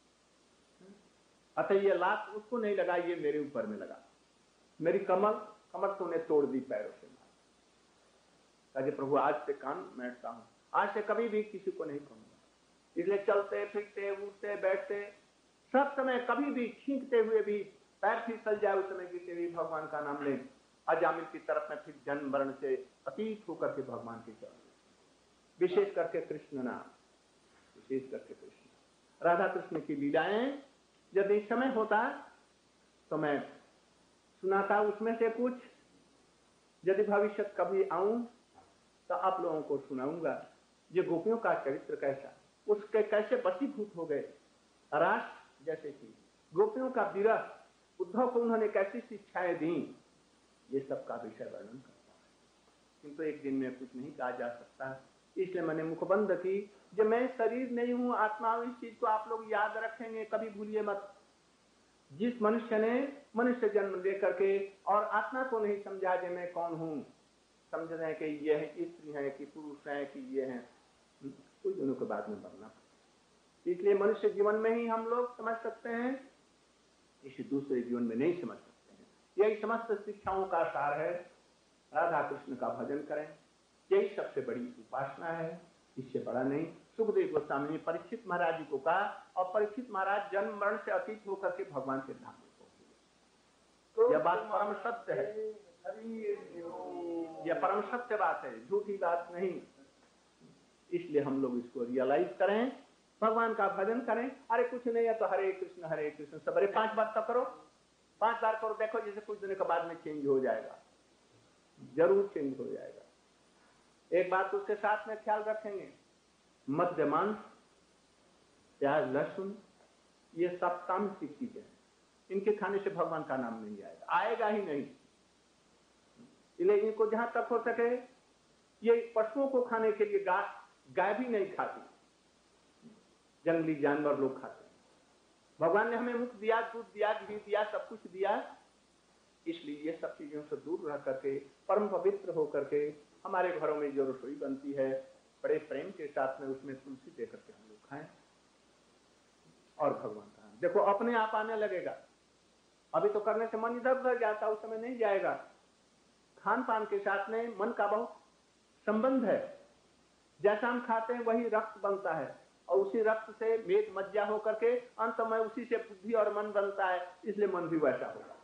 अतः ये लात उसको नहीं लगा, ये मेरे ऊपर में लगा। मेरी कमर तूने तोड़ दी पैरों से। कहा प्रभु आज से कान मैं हटता हूं, आज से कभी भी किसी को नहीं कहूंगा। इसलिए चलते फिरते उठते बैठते सब समय कभी भी छींकते हुए भी पैर फिसल जाए उस समय गिरते हुए भगवान का नाम लें। अजामिल की तरफ में फिर जन्म वर्ण से अतीत होकर के भगवान के चरण, विशेष करके कृष्ण नाम, विशेष करके कृष्ण राधा कृष्ण की लीलाएं यदि समय होता तो मैं सुनाता उसमें से कुछ। यदि भविष्य कभी आऊं तो आप लोगों को सुनाऊंगा ये गोपियों का चरित्र कैसा, उसके कैसे वशीभूत हो गए राष्ट्र जैसे कि गोपियों का विरह, उद्धव को उन्होंने कैसी शिक्षाएं दी, ये सब का विषय वर्णन करता है। किंतु एक दिन में कुछ नहीं कहा जा सकता, इसलिए मैंने मुखबंद की जो मैं शरीर नहीं हूं आत्मा हूं। इस चीज को आप लोग याद रखेंगे, कभी भूलिए मत। जिस मनुष्य ने मनुष्य जन्म लेकर के और आत्मा को नहीं समझा कि मैं कौन हूं, समझ रहे हैं कि ये है स्त्री है कि पुरुष है कि ये है, उन दोनों के बाद में बनना। इसलिए मनुष्य जीवन में ही हम लोग समझ सकते हैं, इसे दूसरे जीवन में नहीं समझ सकते हैं। यही समस्त शिक्षाओं का सार है। राधा कृष्ण का भजन करें, यही सबसे बड़ी उपासना है, इससे बड़ा नहीं। सुखदेव गोस्वामी ने परीक्षित महाराज जी को कहा और परीक्षित महाराज जन्म मरण से अतीत होकर के भगवान के धाम में पहुंचे। यह बात परम सत्य है, यह परम सत्य बात है, झूठी बात नहीं। इसलिए हम लोग इसको रियलाइज करें, भगवान का भजन करें। अरे कुछ नहीं है तो हरे कृष्ण सबरे 5 बार तो करो, 5 बार करो, देखो जैसे कुछ दिन के बाद में चेंज हो जाएगा, जरूर चेंज हो जाएगा। एक बात उसके साथ में ख्याल रखेंगे, मद्य मांस प्याज लहसुन ये सब तामसिक चीजें हैं, इनके खाने से भगवान का नाम नहीं आएगा, आएगा ही नहीं। इसलिए इनको जहां तक हो सके, ये पशुओं को खाने के लिए गाय भी नहीं खाती, जंगली जानवर लोग खाते हैं। भगवान ने हमें मुख दिया, दूध दिया, घी दिया, सब कुछ दिया, इसलिए ये सब चीजों से दूर रह करके परम पवित्र होकर के हमारे घरों में जो रसोई बनती है बड़े प्रेम के साथ में उसमें तुलसी दे करके हम लोग खाएं और भगवान का देखो अपने आप आने लगेगा। अभी तो करने से मन इधर उधर जाता, उस समय नहीं जाएगा। खान पान के साथ में मन का बहुत संबंध है। जैसा हम खाते हैं वही रक्त बनता है और उसी रक्त से मेद मज्जा होकर के अंत में उसी से बुद्धि और मन बनता है, इसलिए मन भी वैसा होगा।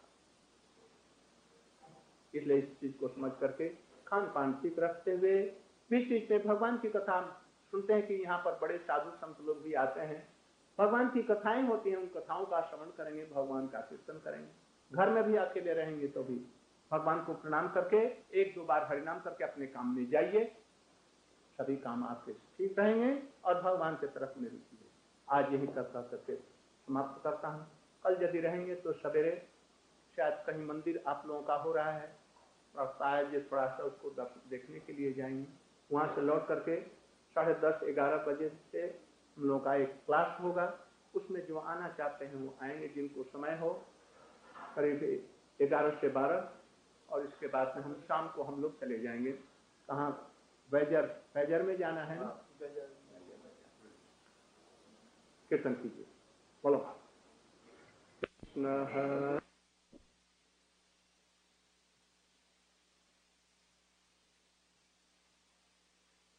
इसलिए इस चीज को समझ करके खान पान ठीक रखते हुए बीच बीच में भगवान की कथा सुनते हैं कि यहाँ पर बड़े साधु संत लोग भी आते हैं, भगवान की कथाएं होती हैं, उन कथाओं का श्रवण करेंगे, भगवान का कीर्तन करेंगे। घर में भी अकेले रहेंगे तो भी भगवान को प्रणाम करके 1-2 बार हरिनाम करके अपने काम में जाइए, सभी काम आपके ठीक रहेंगे और भगवान की तरफ में रुचि है। आज यही कथा करके समाप्त करता हूँ। कल यदि रहेंगे तो सवेरे शायद कहीं मंदिर आप लोगों का हो रहा है और शायद थोड़ा सा उसको देखने के लिए जाएंगे। वहाँ से लौट करके 10:30-11 बजे से हम लोगों का एक क्लास होगा, उसमें जो आना चाहते हैं वो आएंगे, जिनको समय हो, करीब 11 से 12। और इसके बाद में हम शाम को हम लोग चले जाएंगे कहाँ, बैजर में जाना है ना, कीर्तन कीजिए, बोलो।